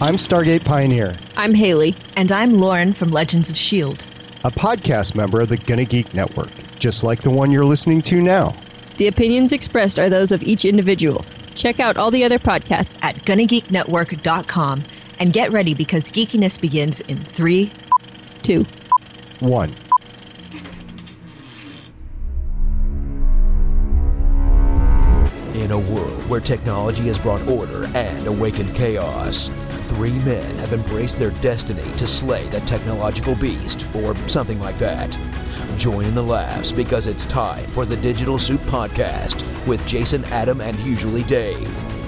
I'm Stargate Pioneer. I'm Haley. And I'm Lauren from Legends of S.H.I.E.L.D., a podcast member of the Gonna Geek Network, just like the one you're listening to now. The opinions expressed are those of each individual. Check out all the other podcasts at GonnaGeekNetwork.com and get ready because geekiness begins in 3, 2, 1. In a world where technology has brought order and awakened chaos, 3 men have embraced their destiny to slay that technological beast, or something like that. Join in the laughs because it's time for the Digital Soup Podcast with Jason, Adam, and usually Dave.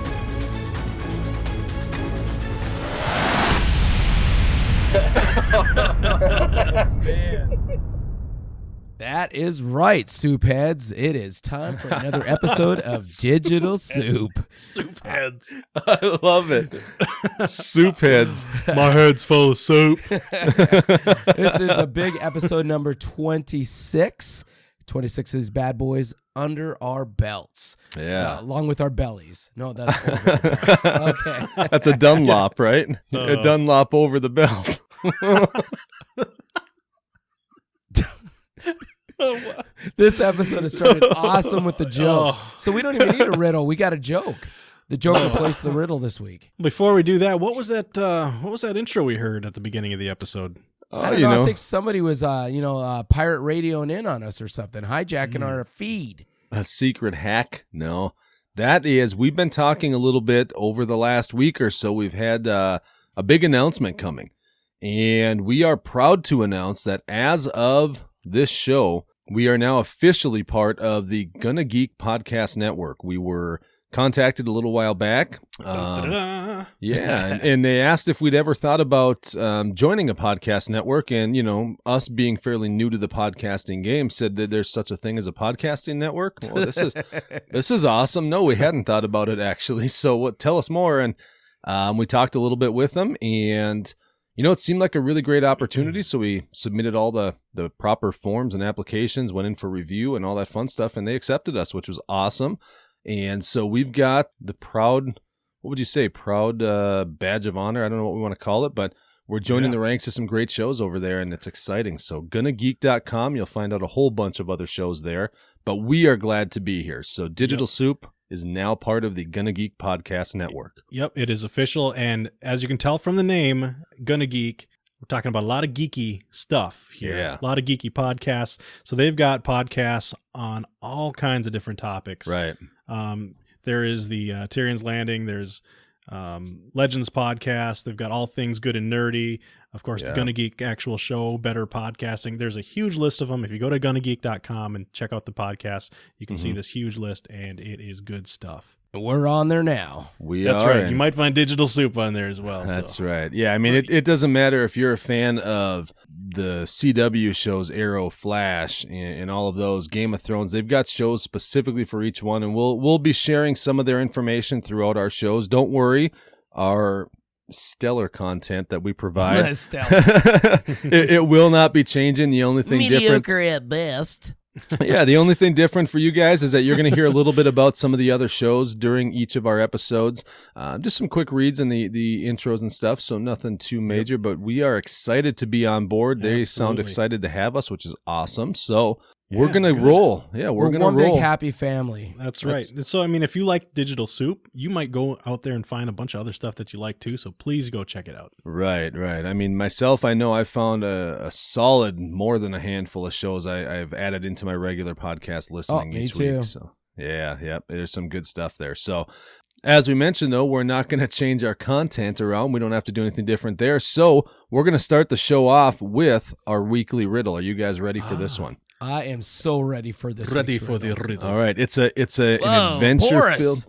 Yes, man. That is right, Soup Heads. It is time for another episode of Digital Soup. Soup Heads. I love it. Soup Heads. My head's full of soup. This is a big episode number 26. 26 of these bad boys under our belts. Yeah. Along with our bellies. No, that's over the belts. Okay. That's a Dunlop, right? A Dunlop over the belt. This episode has started awesome with the jokes. So we don't even need a riddle. We got a joke. The joke replaced the riddle this week. Before we do that, what was that intro we heard at the beginning of the episode? I don't know. I think somebody was pirate radioing in on us or something, hijacking our feed. A secret hack? No. That is, we've been talking a little bit over the last week or so. We've had a big announcement coming. And we are proud to announce that as of this show, we are now officially part of the Gonna Geek Podcast Network. We were contacted a little while back. Yeah, and they asked if we'd ever thought about joining a podcast network. And, you know, us being fairly new to the podcasting game, said that there's such a thing as a podcasting network. Well, this is awesome. No, we hadn't thought about it, actually. So tell us more. And we talked a little bit with them, and you know, it seemed like a really great opportunity, so we submitted all the proper forms and applications, went in for review and all that fun stuff, and they accepted us, which was awesome. And so we've got the proud badge of honor. I don't know what we want to call it, but we're joining the ranks of some great shows over there, and it's exciting. So GonnaGeek.com, you'll find out a whole bunch of other shows there, but we are glad to be here. So Digital Soup is now part of the Gonna Geek Podcast Network. Yep, it is official, and as you can tell from the name, Gonna Geek, we're talking about a lot of geeky stuff here. Yeah. A lot of geeky podcasts. So they've got podcasts on all kinds of different topics. Right. There is the Tyrion's Landing. There's Legends podcast. They've got All Things Good and Nerdy. Of course, the Gonna Geek actual show, Better Podcasting. There's a huge list of them. If you go to GonnaGeek.com and check out the podcast, you can see this huge list, and it is good stuff. We're on there now. That's right. You might find Digital Soup on there as well. That's right. Yeah, I mean, it doesn't matter if you're a fan of the CW shows, Arrow, Flash, and all of those, Game of Thrones. They've got shows specifically for each one, and we'll be sharing some of their information throughout our shows. Don't worry, our stellar content that we provide, it will not be changing. The only thing mediocre at best. Yeah, the only thing different for you guys is that you're going to hear a little bit about some of the other shows during each of our episodes. Just some quick reads in the intros and stuff, so nothing too major, but we are excited to be on board. They sound excited to have us, which is awesome. So we're going to roll. Yeah, we're going to roll. One big happy family. That's right. So, I mean, if you like Digital Soup, you might go out there and find a bunch of other stuff that you like too, so please go check it out. Right. I mean, myself, I know I found a solid more than a handful of shows I've added into my regular podcast listening each week. So, yeah, there's some good stuff there. So, as we mentioned, though, we're not going to change our content around. We don't have to do anything different there. So, we're going to start the show off with our weekly riddle. Are you guys ready for this one? I am so ready for this. Ready for the riddle. All right, it's an adventure-filled.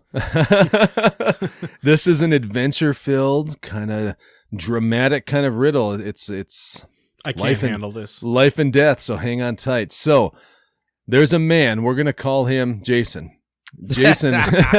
This is an adventure-filled, kind of dramatic kind of riddle. It's I can't handle this. Life and death. So hang on tight. So there's a man. We're gonna call him Jason. Jason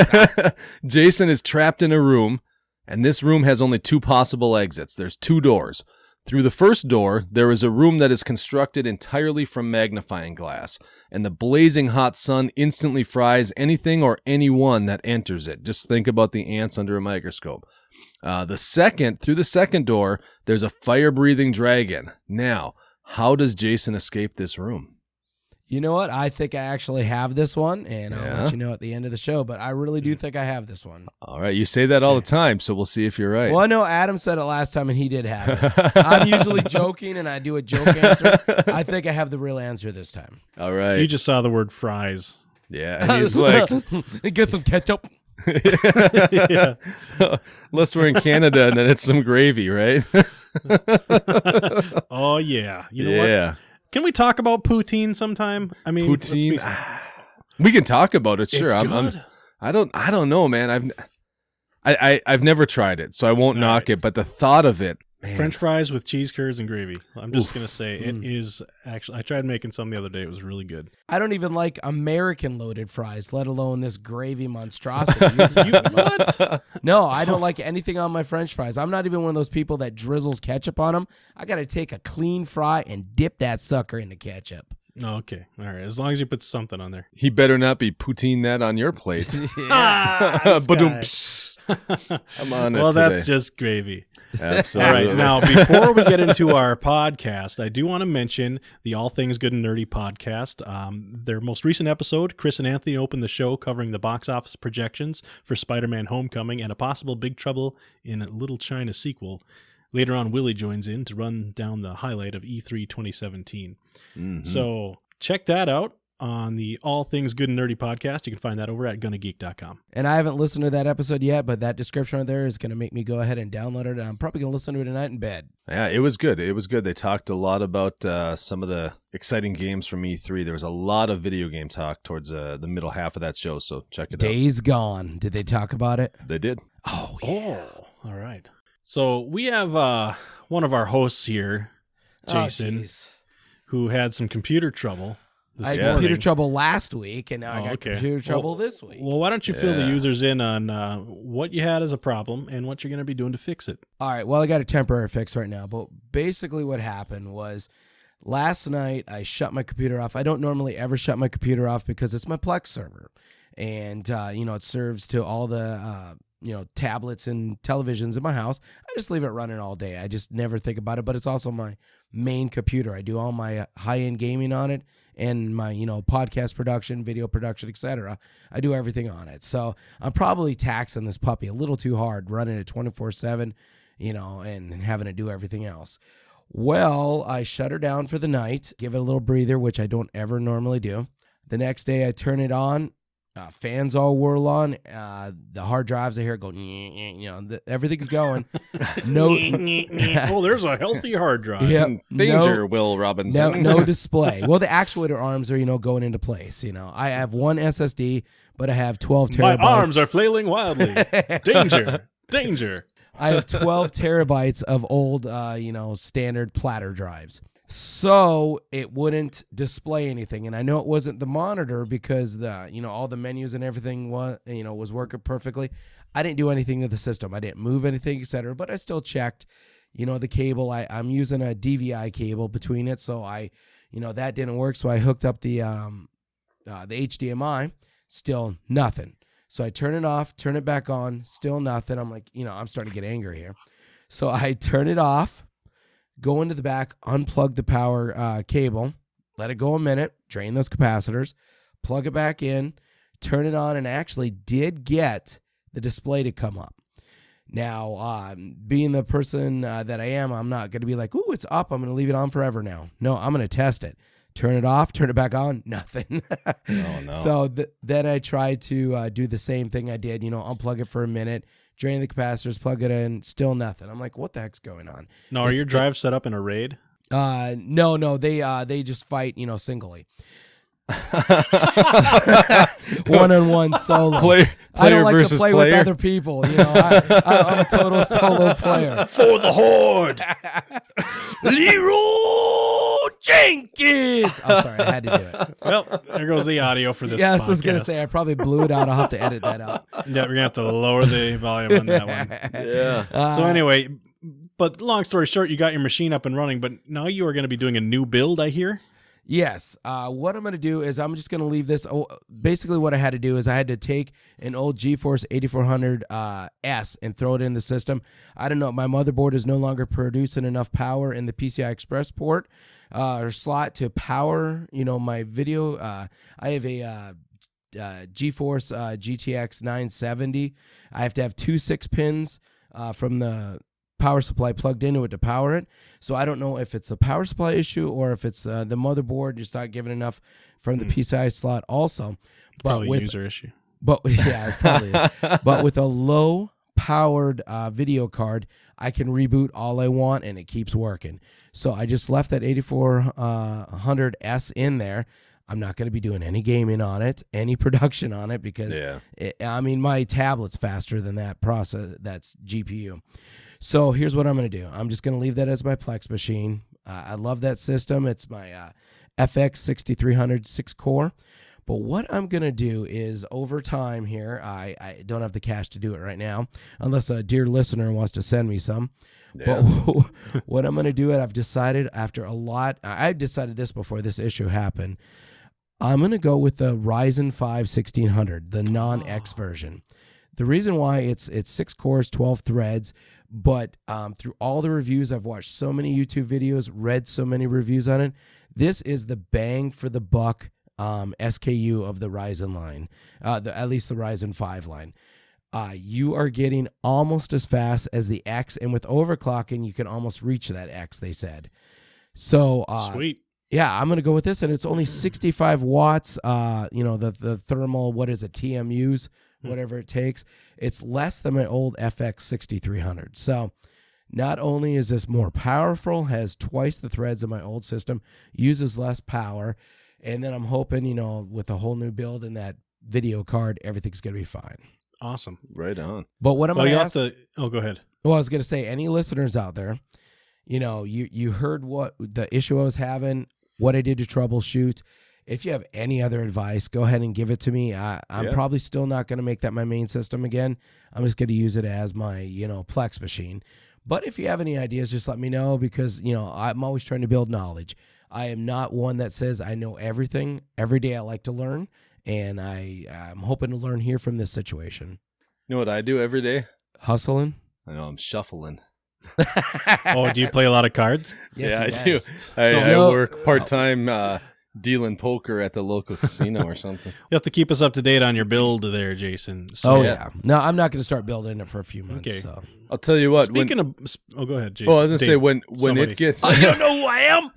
is trapped in a room, and this room has only 2 possible exits. There's 2 doors. Through the first door, there is a room that is constructed entirely from magnifying glass, and the blazing hot sun instantly fries anything or anyone that enters it. Just think about the ants under a microscope. Through the second door, there's a fire-breathing dragon. Now, how does Jason escape this room? You know what? I think I actually have this one, and I'll let you know at the end of the show, but I really do think I have this one. All right. You say that all the time, so we'll see if you're right. Well, I know Adam said it last time, and he did have it. I'm usually joking, and I do a joke answer. I think I have the real answer this time. All right. You just saw the word fries. Yeah, and he's like... Get some ketchup. Yeah. Unless we're in Canada, and then it's some gravy, right? Oh, yeah. You know what? Can we talk about poutine sometime? I mean, poutine. We can talk about it. Sure. It's good. I don't know, man. I've never tried it, so I won't knock it. But the thought of it, man. French fries with cheese curds and gravy. I'm just gonna say it is actually. I tried making some the other day. It was really good. I don't even like American loaded fries, let alone this gravy monstrosity. What? No, I don't like anything on my French fries. I'm not even one of those people that drizzles ketchup on them. I got to take a clean fry and dip that sucker into ketchup. Okay, all right. As long as you put something on there. He better not be poutine that on your plate. I'm on it. Well, today. that's just gravy. Absolutely. All right. Now, before we get into our podcast, I do want to mention the All Things Good and Nerdy podcast. Their most recent episode, Chris and Anthony opened the show covering the box office projections for Spider-Man Homecoming and a possible Big Trouble in Little China sequel. Later on, Willie joins in to run down the highlight of E3 2017. Mm-hmm. So check that out on the All Things Good and Nerdy podcast. You can find that over at gonnageek.com. And I haven't listened to that episode yet, but that description right there is going to make me go ahead and download it. I'm probably going to listen to it tonight in bed. Yeah, it was good. It was good. They talked a lot about some of the exciting games from E3. There was a lot of video game talk towards the middle half of that show, so check it out. Days Gone. Did they talk about it? They did. Oh, yeah. Oh, all right. So we have one of our hosts here, Jason, who had some computer trouble. I had computer trouble last week, and now I got computer trouble this week. Well, why don't you fill the users in on what you had as a problem and what you're going to be doing to fix it? All right. Well, I got a temporary fix right now, but basically what happened was last night I shut my computer off. I don't normally ever shut my computer off because it's my Plex server, and it serves to all the tablets and televisions in my house. I just leave it running all day. I just never think about it, but it's also my main computer. I do all my high-end gaming on it and my, podcast production, video production, etc. I do everything on it. So I'm probably taxing this puppy a little too hard, running it 24/7, and having to do everything else. Well, I shut her down for the night, give it a little breather, which I don't ever normally do. The next day I turn it on. Fans all whirl on. The hard drives I hear go, everything's going. Oh, there's a healthy hard drive. Yep. Danger, Will Robinson. No display. Well, the actuator arms are, going into place. I have one SSD, but I have 12 terabytes. My arms are flailing wildly. Danger. Danger. I have 12 terabytes of old, standard platter drives. So it wouldn't display anything, and I know it wasn't the monitor because all the menus and everything was working perfectly. I didn't do anything to the system. I didn't move anything, etc. But I still checked, the cable. I'm using a DVI cable between it, so that didn't work. So I hooked up the HDMI. Still nothing. So I turn it off, turn it back on. Still nothing. I'm like, I'm starting to get angry here. So I turn it off. Go into the back, unplug the power cable, let it go a minute, drain those capacitors, plug it back in, turn it on, and actually did get the display to come up. Now, being the person that I am, I'm not going to be like, ooh, it's up. I'm going to leave it on forever now. No, I'm going to test it. Turn it off, turn it back on, nothing. Oh, no. So then I tried to do the same thing I did, unplug it for a minute, drain the capacitors, plug it in, still nothing. I'm like, what the heck's going on? No, are your drives set up in a RAID? No, they just fight, singly. One-on-one solo. I don't like to play with other people. I'm a total solo player. For the Horde! Leroy Jenkins! Oh, sorry, I had to do it. Well, there goes the audio for this I podcast. was going to say, I probably blew it out. I'll have to edit that out. Yeah, we're going to have to lower the volume on that one. Yeah. So anyway, but long story short, you got your machine up and running, but now you are going to be doing a new build, I hear? Yes. What I'm going to do is I'm just going to leave this. Basically, what I had to do is I had to take an old GeForce 8400 S and throw it in the system. I don't know. My motherboard is no longer producing enough power in the PCI Express port or slot to power, my video. I have a GeForce GTX 970. I have to have 2 6-pins from the power supply plugged into it to power it. So I don't know if it's a power supply issue or if it's the motherboard just not giving enough from the PCI slot also. But Probably a user issue. But yeah, it probably is. But with a low powered video card, I can reboot all I want and it keeps working. So I just left that 8400S in there. I'm not going to be doing any gaming on it, any production on it, because my tablet's faster than that process. That's GPU. So here's what I'm going to do. I'm just going to leave that as my Plex machine. I love that system. It's my FX 6300 6-core. But what I'm going to do is over time here, I don't have the cash to do it right now, unless a dear listener wants to send me some. Yeah. But what I'm going to do, I've decided after a lot, I decided this before this issue happened, I'm going to go with the Ryzen 5 1600, the non-X version. The reason why it's 6 cores, 12 threads, but through all the reviews, I've watched so many YouTube videos, read so many reviews on it. This is the bang for the buck SKU of the Ryzen line, at least the Ryzen 5 line. You are getting almost as fast as the X, and with overclocking, you can almost reach that X, they said. So sweet. Yeah, I'm going to go with this, and it's only 65 watts, the thermal, what is it, TMUs, whatever it takes. It's less than my old FX 6300. So not only is this more powerful, has twice the threads of my old system, uses less power, and then I'm hoping, with a whole new build and that video card, everything's going to be fine. Awesome. Right on. But what I'm going to ask... go ahead. Well, I was going to say, any listeners out there, you heard what the issue I was having, what I did to troubleshoot. If you have any other advice, go ahead and give it to me. I'm probably still not going to make that my main system again. I'm just going to use it as my, Plex machine. But if you have any ideas, just let me know, because, I'm always trying to build knowledge. I am not one that says I know everything. Every day I like to learn, and I'm hoping to learn here from this situation. You know what I do every day? Hustling? I know, I'm shuffling. Oh, do you play a lot of cards? Yes, yeah, I do. I work part-time dealing poker at the local casino or something. You have to keep us up to date on your build there, Jason. So, yeah. No, I'm not going to to start building it for a few months. Okay. So. I'll tell you what. Go ahead, Jason. Oh, I was going to say, when it gets... Oh, you don't know who I am?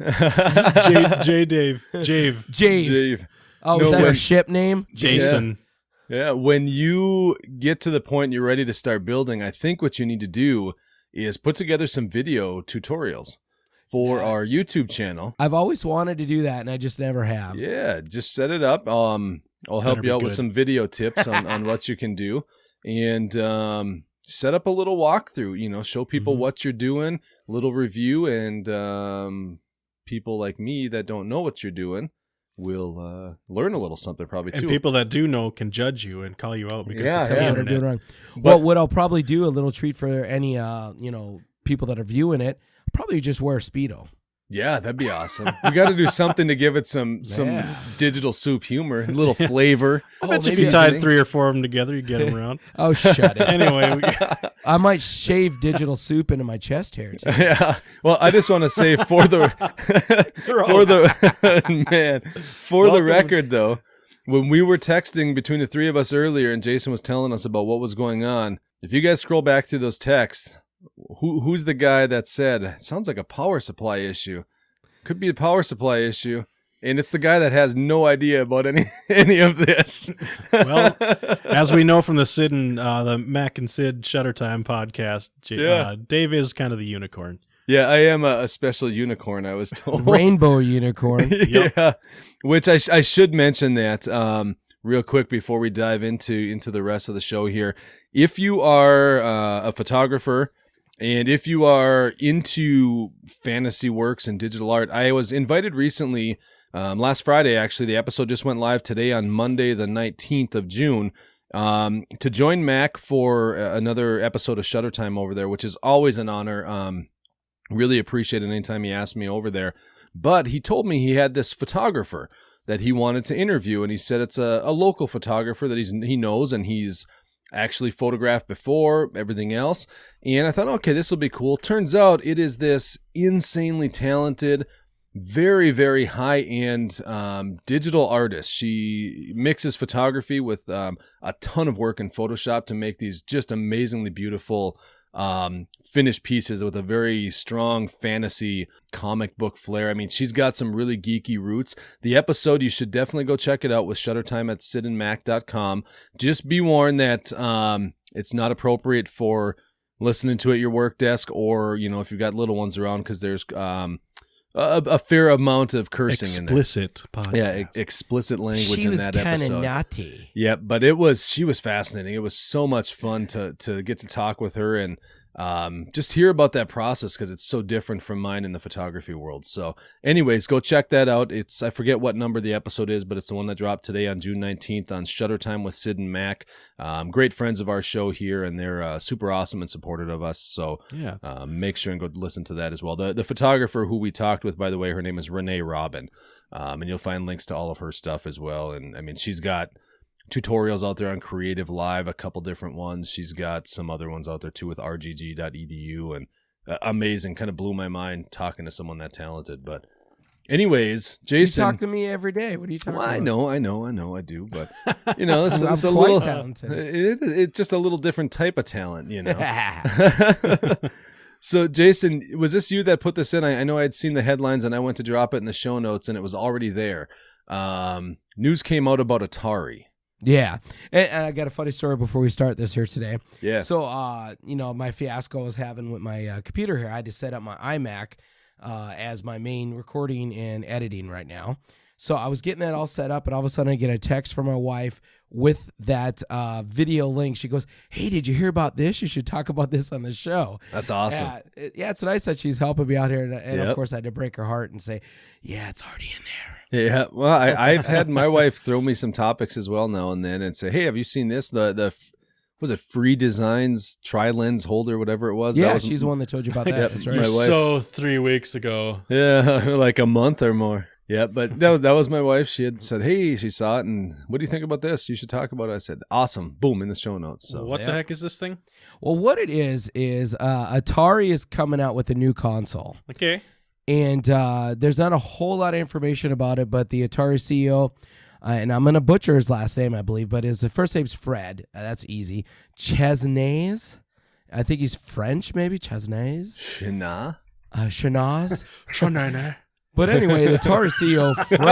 Jave. Oh, is that our ship name? Jason. Yeah, when you get to the point you're ready to start building, I think what you need to do is put together some video tutorials for our YouTube channel. I've always wanted to do that, and I just never have. Yeah, just set it up. I'll help you out with some video tips on what you can do, and set up a little walkthrough. Show people what you're doing, a little review, and people like me that don't know what you're doing will learn a little something probably too. And people that do know can judge you and call you out because it's the internet. Doing wrong. Well, what I'll probably do, a little treat for any people that are viewing it, probably just wear a Speedo. Yeah, that'd be awesome. We got to do something to give it some digital soup humor, a little flavor. I bet if you tied 3 or 4 of them together, you get them around. Oh, shut it. Anyway, I might shave digital soup into my chest hair too. Yeah. Well, I just want to say for the record though, when we were texting between the three of us earlier, and Jason was telling us about what was going on, if you guys scroll back through those texts. Who's the guy that said, it sounds like a power supply issue? Could be a power supply issue. And it's the guy that has no idea about any of this. Well, as we know from the Mac and Sid Shutter Time podcast, Dave is kind of the unicorn. Yeah, I am a special unicorn, I was told. Rainbow unicorn. Yeah, which I should mention that real quick before we dive into the rest of the show here. If you are a photographer, and if you are into fantasy works and digital art, I was invited recently, last Friday actually, the episode just went live today on Monday the 19th of June, to join Mac for another episode of Shutter Time over there, which is always an honor. Really appreciate it anytime you ask me over there. But he told me he had this photographer that he wanted to interview, and he said it's a local photographer that he knows, and he's actually photographed before, everything else. And I thought, okay, this will be cool. Turns out it is this insanely talented, very, very high-end digital artist. She mixes photography with a ton of work in Photoshop to make these just amazingly beautiful finished pieces with a very strong fantasy comic book flair. I mean, she's got some really geeky roots. The episode, you should definitely go check it out with Shutter Time at sidandmac.com. Just be warned that it's not appropriate for listening to at your work desk, or, you know, if you've got little ones around, because there's a fair amount of cursing in there. Explicit podcast. Yeah, explicit language in that episode. She was kind of naughty. Yeah, but she was fascinating. It was so much fun to get to talk with her and just hear about that process, because it's so different from mine in the photography world. So anyways, go check that out. I forget what number the episode is, but it's the one that dropped today on June 19th on Shutter Time with Sid and Mac. Great friends of our show here, and they're super awesome and supportive of us. So yeah, make sure and go listen to that as well. The photographer who we talked with, by the way, her name is Renee Robin, and you'll find links to all of her stuff as well. And I mean, she's got tutorials out there on Creative Live, a couple different ones. She's got some other ones out there too with rgg.edu, and amazing. Kind of blew my mind talking to someone that talented. But anyways, Jason, you talk to me every day. What are you talking about? I know, I do. But you know, it's I'm a quite little talented. It's just a little different type of talent, you know. So, Jason, was this you that put this in? I know I had seen the headlines, and I went to drop it in the show notes, and it was already there. News came out about Atari. Yeah, and I got a funny story before we start this here today. Yeah. So, you know, my fiasco I was having with my computer here, I had to set up my iMac as my main recording and editing right now. So I was getting that all set up, and all of a sudden I get a text from my wife with that video link. She goes, "Hey, did you hear about this? You should talk about this on the show." That's awesome. Yeah, it's nice that she's helping me out here. And Yep. of course, I had to break her heart and say, yeah, it's already in there. Yeah, well, I've had my wife throw me some topics as well now and then and say, "Hey, have you seen this? Was it Free Designs tri-lens holder, whatever it was?" Yeah, that was, she's the one that told you about that. Yep, That's my right. wife. So 3 weeks ago. Yeah, like a month or more. Yeah, but that was my wife. She had said, "Hey, she saw it, and what do you think about this? You should talk about it." I said, "Awesome!" Boom, in the show notes. So What the heck is this thing? Well, what it is Atari is coming out with a new console. Okay. And there's not a whole lot of information about it, but the Atari CEO, and I'm going to butcher his last name, I believe, but his first name's Fred. That's easy. Chesnays. I think he's French, maybe. Chesnays. Shana. Shanaz. But anyway, the Atari CEO,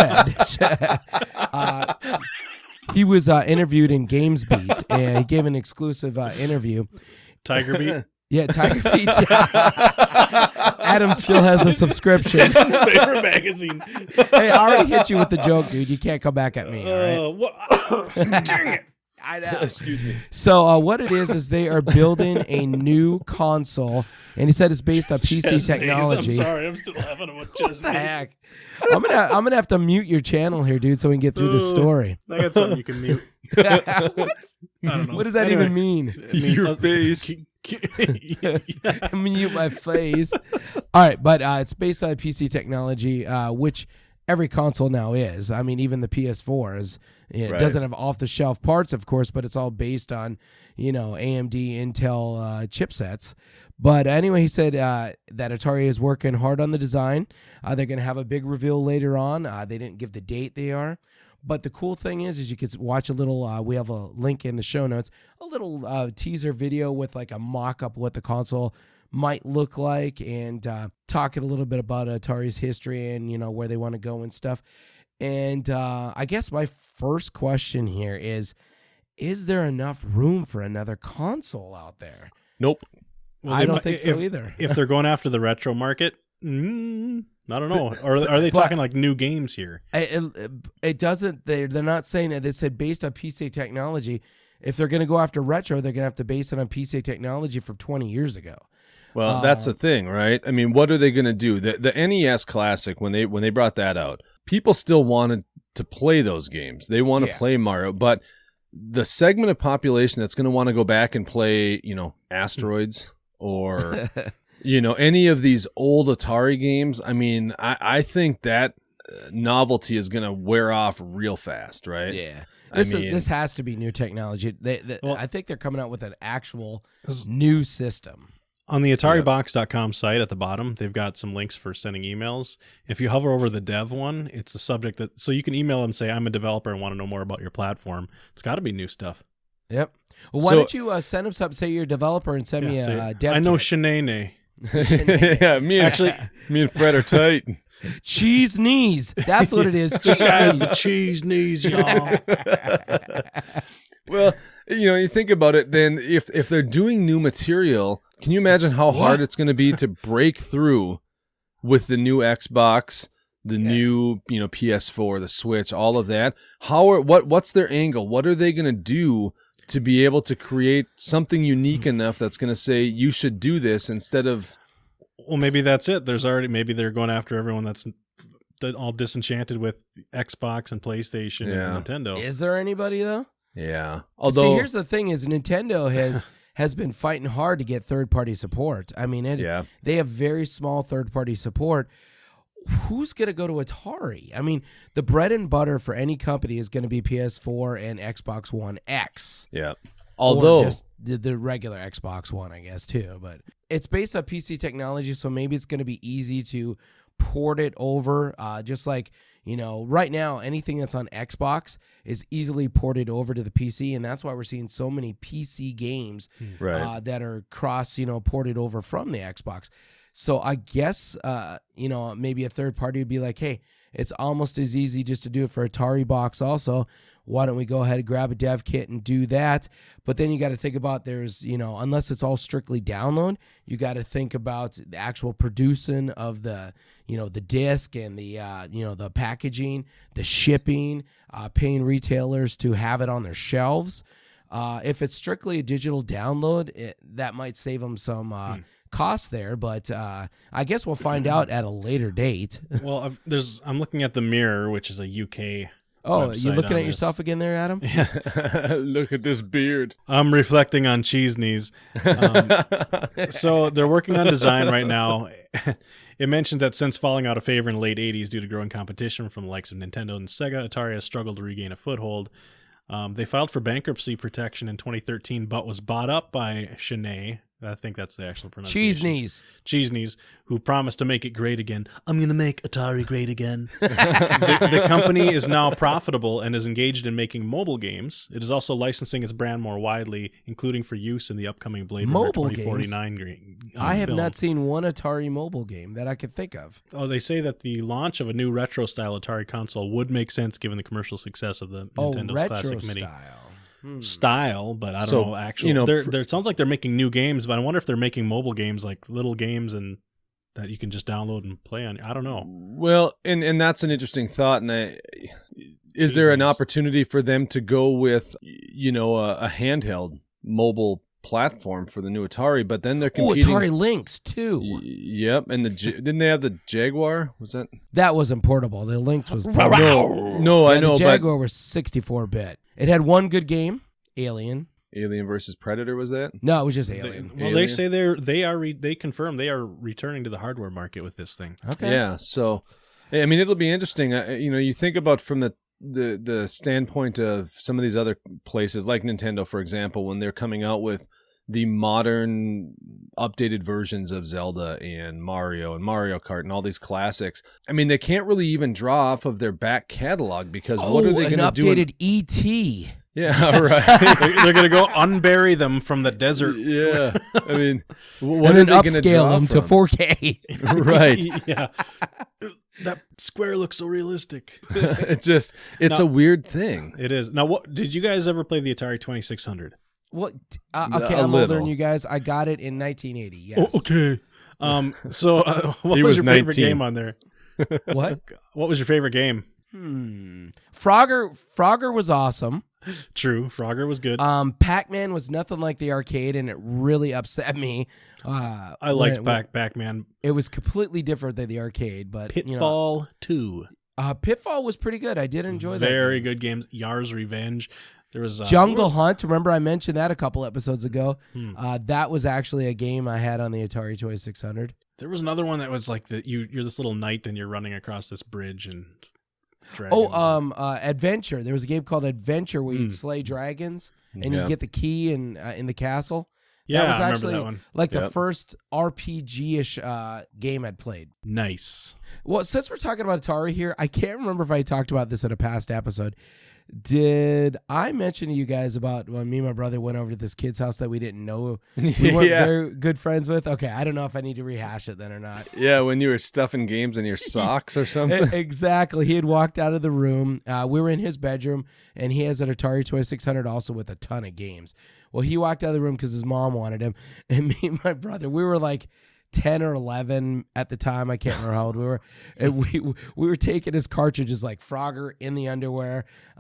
Fred, he was interviewed in GamesBeat, and he gave an exclusive interview. Tiger Beat. Yeah, Tiger Beat. Adam still has a subscription. His favorite magazine. Hey, I already hit you with the joke, dude. You can't come back at me, all right? What? Dang it. I know. Excuse me. So what it is they are building a new console, and he said it's based on PC technology. I'm sorry, I'm still laughing about What the Chesney. heck? I'm gonna have to mute your channel here, dude, so we can get through this story. I got something you can mute. What? I don't know. What does that even mean? It means Your face. Mute my face. All right, but it's based on PC technology, which every console now is. I mean, even the PS4 is. It Right. doesn't have off-the-shelf parts, of course, but it's all based on, AMD, Intel chipsets. But anyway, he said that Atari is working hard on the design. They're going to have a big reveal later on. They didn't give the date they are. But the cool thing is you can watch a little, we have a link in the show notes, a little teaser video with like a mock-up of what the console might look like, and talking a little bit about Atari's history and, where they want to go and stuff. And I guess my first question here is there enough room for another console out there? Nope. Well, I don't think so either. If they're going after the retro market, I don't know. Or are they talking like new games here? It doesn't. They're not saying it. They said based on PC technology. If they're going to go after retro, they're going to have to base it on PC technology from 20 years ago. Well, that's the thing, right? I mean, what are they going to do? The NES Classic, when they brought that out, people still wanted to play those games. They want to play Mario, but the segment of population that's going to want to go back and play, Asteroids or any of these old Atari games, I mean, I think that novelty is going to wear off real fast, right? Yeah. This has to be new technology. I think they're coming out with an actual new system. On the AtariBox.com site at the bottom, they've got some links for sending emails. If you hover over the dev one, it's a subject so you can email them and say, I'm a developer and want to know more about your platform. It's got to be new stuff. Yep. Well, why don't you send them something, say you're a developer, and send me a dev I know kit. Shanae. Yeah, me and Fred are tight. Cheese knees. That's what it is. This guy's the cheese knees, y'all. Well, you think about it, then if they're doing new material, can you imagine how hard it's going to be to break through with the new Xbox, the new, PS4, the Switch, all of that? What's their angle? What are they going to do to be able to create something unique enough that's going to say you should do this instead of? Well, maybe that's it. Maybe they're going after everyone that's all disenchanted with Xbox and PlayStation and Nintendo. Is there anybody though? Yeah. See, here's the thing: is Nintendo has been fighting hard to get third-party support. I mean, they have very small third-party support. Who's going to go to Atari? I mean, the bread and butter for any company is going to be PS4 and Xbox One X. Yeah. Although just the regular Xbox One, I guess, too. But it's based on PC technology, so maybe it's going to be easy to port it over. Just like, right now, anything that's on Xbox is easily ported over to the PC, and that's why we're seeing so many PC games that are ported over from the Xbox. So I guess, maybe a third party would be like, hey, it's almost as easy just to do it for Atari Box also. Why don't we go ahead and grab a dev kit and do that? But then you got to think about there's, unless it's all strictly download, you got to think about the actual producing of the, the disc and the, the packaging, the shipping, paying retailers to have it on their shelves. If it's strictly a digital download, that might save them some cost there, but I guess we'll find out at a later date. Well, I'm looking at the Mirror, which is a UK. Oh, you looking at yourself again there, Adam? Yeah. Look at this beard. I'm reflecting on cheese knees. So they're working on design right now. It mentions that since falling out of favor in the late 80s due to growing competition from the likes of Nintendo and Sega, Atari has struggled to regain a foothold. They filed for bankruptcy protection in 2013, but was bought up by Shanae. I think that's the actual pronunciation. Cheese knees, who promised to make it great again. I'm going to make Atari great again. The company is now profitable and is engaged in making mobile games. It is also licensing its brand more widely, including for use in the upcoming Blade Runner 2049 I have not seen one Atari mobile game that I could think of. Oh, they say that the launch of a new retro-style Atari console would make sense given the commercial success of the Nintendo's Classic Mini. Style, but I don't know. Actually, it sounds like they're making new games, but I wonder if they're making mobile games, like little games, and that you can just download and play on. I don't know. Well, and that's an interesting thought. And is there an opportunity for them to go with, a handheld mobile platform for the new Atari? But then they're competing. Atari Lynx too. Yep, and didn't they have the Jaguar? Was that wasn't portable? The Lynx was no, I know. The Jaguar was 64-bit. It had one good game, Alien. Alien versus Predator, was that? No, it was just Alien. They say they confirm they are returning to the hardware market with this thing. Okay. Yeah, so I mean, it'll be interesting. You think about from the standpoint of some of these other places like Nintendo, for example, when they're coming out with the modern updated versions of Zelda and Mario Kart and all these classics. I mean, they can't really even draw off of their back catalog because what are they going to do? An updated E.T. Yeah, right. They're going to go unbury them from the desert. Yeah. I mean, what and are then they going to upscale them to 4K. Right. Yeah. That square looks so realistic. It's a weird thing. It is. Now, what did you guys ever play the Atari 2600? What? Okay, I'm older than you guys. I got it in 1980. Yes. Oh, okay. So, what was your favorite game on there? What? What was your favorite game? Frogger was awesome. True, Frogger was good. Pac-Man was nothing like the arcade, and it really upset me. I liked Pac-Man. It was completely different than the arcade, but Pitfall 2. Pitfall was pretty good. I did enjoy that. Very good games. Yar's Revenge. There was Jungle Hunt. Remember I mentioned that a couple episodes ago. That was actually a game I had on the Atari 2600. There was another one that was like you're this little knight and you're running across this bridge and dragons. Adventure. There was a game called Adventure where you'd slay dragons and you'd get the key in the castle. Yeah, that was I actually remember that one. like the first RPG-ish game I'd played. Nice. Well, since we're talking about Atari here, I can't remember if I talked about this in a past episode. Did I mention to you guys about when me and my brother went over to this kid's house that we didn't know we weren't very good friends with? Okay, I don't know if I need to rehash it then or not. Yeah, when you were stuffing games in your socks or something. Exactly. He had walked out of the room. We were in his bedroom, and he has an Atari 2600 also with a ton of games. Well, he walked out of the room because his mom wanted him, and me and my brother, we were like 10 or 11 at the time. I can't remember how old we were. And we were taking his cartridges like Frogger in the underwear,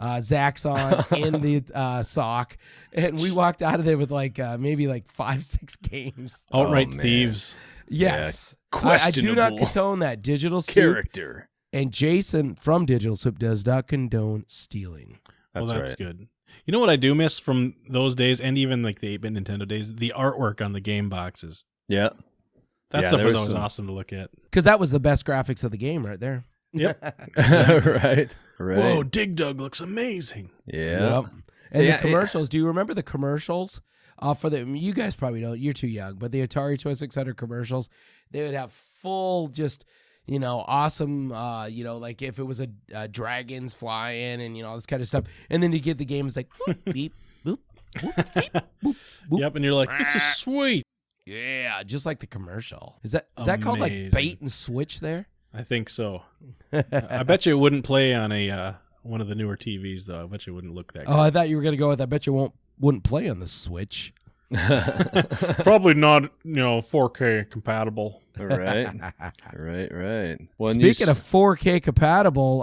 Zaxxon in the sock. And we walked out of there with like maybe like 5-6 games. Outright thieves. Yes. Yeah, I do not condone that. Digital Soup character. And Jason from Digital Soup does not condone stealing. That's good. You know what I do miss from those days and even like the 8-bit Nintendo days? The artwork on the game boxes. Yeah. That stuff was always awesome to look at. Because that was the best graphics of the game right there. Yep. Right. Whoa, Dig Dug looks amazing. Yeah. Yep. And the commercials. Do you remember the commercials? You guys probably don't. You're too young. But the Atari 2600 commercials, they would have full just, awesome, like if it was a dragons flying and, all this kind of stuff. And then you get the game, it's like, boop, beep, boop, boop, beep, boop, boop. Yep, and you're like, this is sweet. Yeah, just like the commercial. Is that called like bait and switch there? I think so. I bet you it wouldn't play on a one of the newer TVs though. I bet you it wouldn't look that good. Oh, I thought you were gonna go with I bet you wouldn't play on the Switch. Probably not, 4K compatible. Right. Well, speaking of 4K compatible,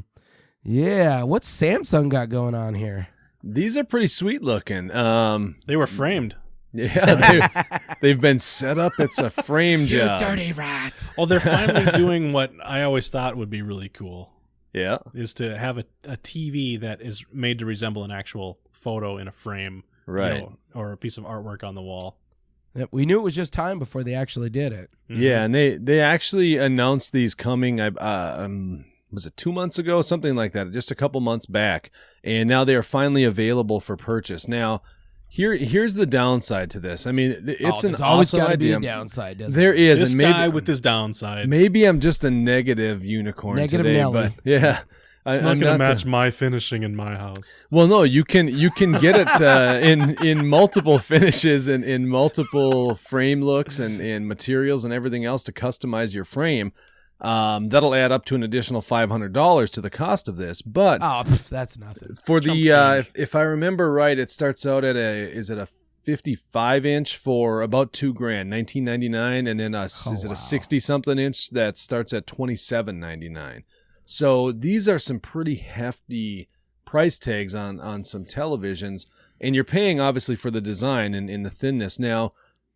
what's Samsung got going on here? These are pretty sweet looking. They were framed. Yeah, they've been set up. It's a frame job. You dirty rat. Oh, they're finally doing what I always thought would be really cool. Yeah. Is to have a TV that is made to resemble an actual photo in a frame. Right. Or a piece of artwork on the wall. Yep, we knew it was just time before they actually did it. Mm-hmm. Yeah, and they actually announced these coming, was it 2 months ago? Something like that, just a couple months back. And now they are finally available for purchase. Now, here's the downside to this. I mean, it's an awesome idea. Be a downside, there is. This and maybe, guy with his downsides. Maybe I'm just a negative unicorn today, Nelly. But yeah. It's not going to match my finishing in my house. Well, no, you can get it in multiple finishes and in multiple frame looks and materials and everything else to customize your frame. That'll add up to an additional $500 to the cost of this. But that's nothing. For the if I remember right, it starts out at a 55-inch for about $2,000, $19.99, and then a 60-something inch that starts at $27.99. So these are some pretty hefty price tags on some televisions, and you're paying obviously for the design and the thinness. Now,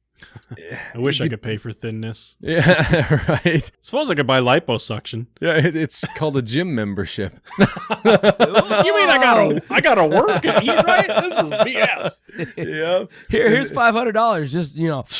I wish I could pay for thinness. Yeah, right. Suppose I could buy liposuction. Yeah, it's called a gym membership. You mean I gotta work and eat right? This is BS. Yeah. Here's $500. Just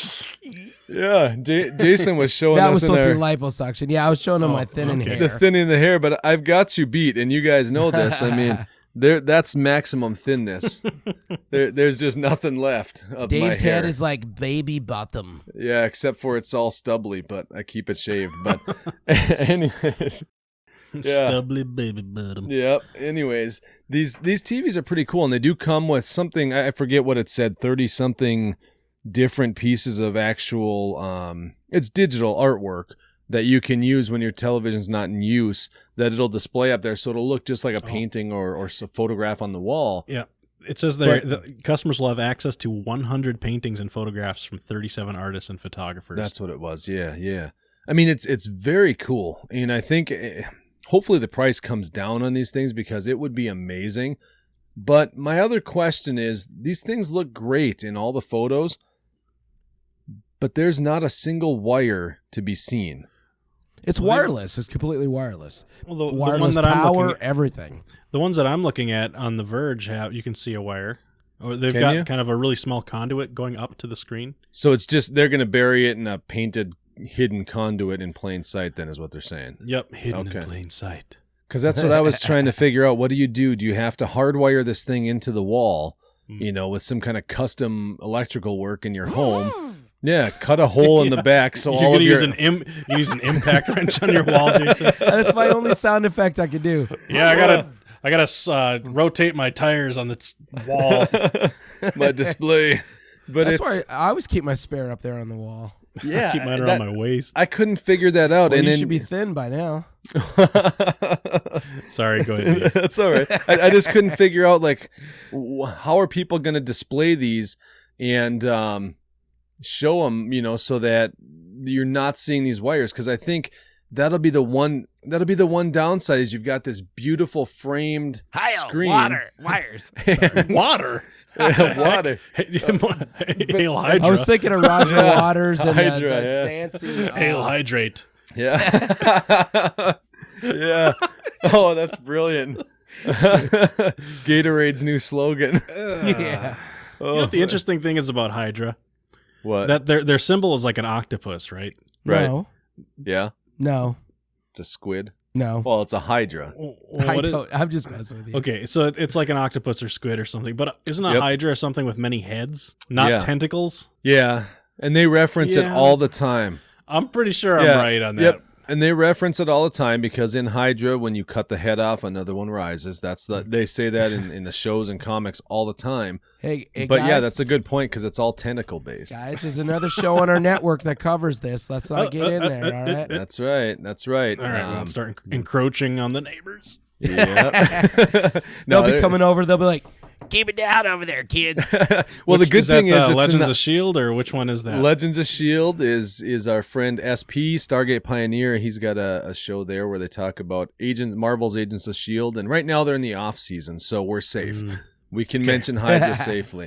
Yeah, Jason was showing that us was supposed to be liposuction. Yeah, I was showing him my thinning hair. The thinning the hair, but I've got you beat, and you guys know this. I mean, that's maximum thinness. There's just nothing left of Dave's my hair. head is like baby bottom. Yeah, except for it's all stubbly, but I keep it shaved. But anyways. Yeah. Stubbly baby bottom. Yep. Anyways, these TVs are pretty cool, and they do come with something, I forget what it said, 30-something different pieces of actual it's digital artwork that you can use when your television's not in use, that it'll display up there, so it'll look just like a painting or a photograph on the wall. Yeah. It says there the customers will have access to 100 paintings and photographs from 37 artists and photographers. That's what it was. Yeah. I mean, it's very cool, and I think hopefully the price comes down on these things because it would be amazing. But my other question is, these things look great in all the photos, but there's not a single wire to be seen. It's wireless. It's completely wireless. Well, the wireless one that power, I'm looking at, everything. the ones that I'm looking at on The Verge you can see a wire. Or they've Can got you? kind of a really small conduit going up to the screen. So it's just they're going to bury it in a painted hidden conduit in plain sight. Then is what they're saying. Yep, hidden Okay. in plain sight. Because that's what I was trying to figure out. What do? Do you have to hardwire this thing into the wall? With some kind of custom electrical work in your home? Yeah, cut a hole in the back so You're all gonna of your use an impact wrench on your wall, Jason. That's my only sound effect I could do. Yeah, I gotta rotate my tires on the wall. my display. But That's it's why I always keep my spare up there on the wall. yeah, Keep mine around my waist. I couldn't figure that out. Well, and you then, should be thin by now. Sorry, go ahead. Dave. That's all right. I just couldn't figure out like how are people going to display these and show them, so that you're not seeing these wires. Because I think that'll be the one downside is you've got this beautiful framed screen. wires. Water. Water. Hail Hydra. I was thinking of Roger Waters and Hydra, the yeah. dancing. Hail Hydrate. Yeah. Yeah. Oh, that's brilliant. Gatorade's new slogan. Yeah. You know what the interesting thing is about Hydra? What? That their symbol is like an octopus, right? Right. No. Yeah. No. It's a squid. No. Well, it's a hydra. I'm just messing with you. Okay, so it's like an octopus or squid or something. But isn't a Yep. Hydra something with many heads, not Yeah. tentacles? Yeah. And they reference it Yeah. all the time. I'm pretty sure I'm Yeah. right on that. Yep. And they reference it all the time because in Hydra, when you cut the head off, another one rises. They say that in the shows and comics all the time. Hey, But guys, yeah, that's a good point because it's all tentacle based. guys, there's another show on our network that covers this. Let's not get in there, all right? That's right. That's right. All right, we'll start encroaching on the neighbors. Yeah. They'll be coming over. They'll be like, keep it down over there, kids. Well, the good Is that thing is it's in Legends the- of Shield, or which one is that? Legends of S.H.I.E.L.D. is our friend SP, Stargate Pioneer. He's got a show there where they talk about Marvel's Agents of S.H.I.E.L.D. And right now they're in the off season, so we're safe. We can mention Hydra safely.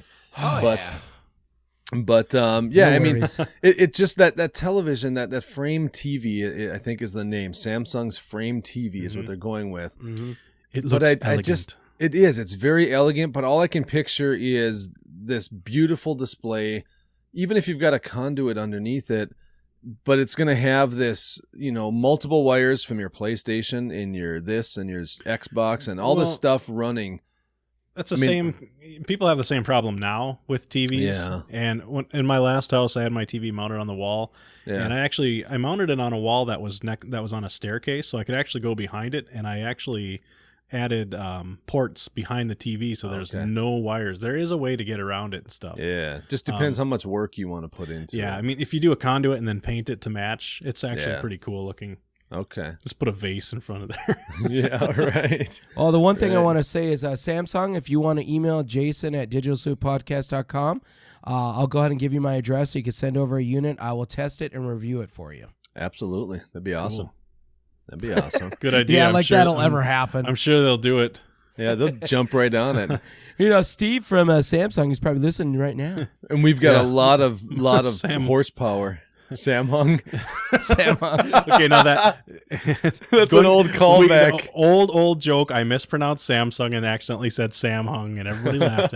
But yeah, I mean, worries. it just that television, that Frame TV, I think is the name. Samsung's Frame TV is what they're going with. It looks But I elegant. just, it's very elegant, but all I can picture is this beautiful display, even if you've got a conduit underneath it, but it's going to have this, multiple wires from your PlayStation and your this and your Xbox and all this stuff running. That's the same. People have the same problem now with TVs. Yeah. And in my last house, I had my TV mounted on the wall, Yeah. and I mounted it on a wall that was on a staircase, so I could actually go behind it, and I actually added ports behind the TV, so there's Okay. no wires. There is a way to get around it and stuff. Yeah. Just depends how much work you want to put into Yeah, it. I mean, if you do a conduit and then paint it to match, it's actually Yeah. pretty cool looking. Okay. Just put a vase in front of there. Yeah, right. Oh, the one thing I Right. want to say is Samsung, if you want to email Jason at digitalsouppodcast.com, I'll go ahead and give you my address so you can send over a unit. I will test it and review it for you. Absolutely. That'd be awesome. Cool. That'd be awesome. Good idea. Yeah, I'm like sure- that'll ever happen. I'm sure they'll do it. Yeah, they'll jump right on it. Steve from Samsung is probably listening right now. And we've got Yeah. a lot of Sam- horsepower. Sam Hung. Samsung. Okay, now that That's an old callback. Old joke. I mispronounced Samsung and accidentally said Sam Hung, and everybody laughed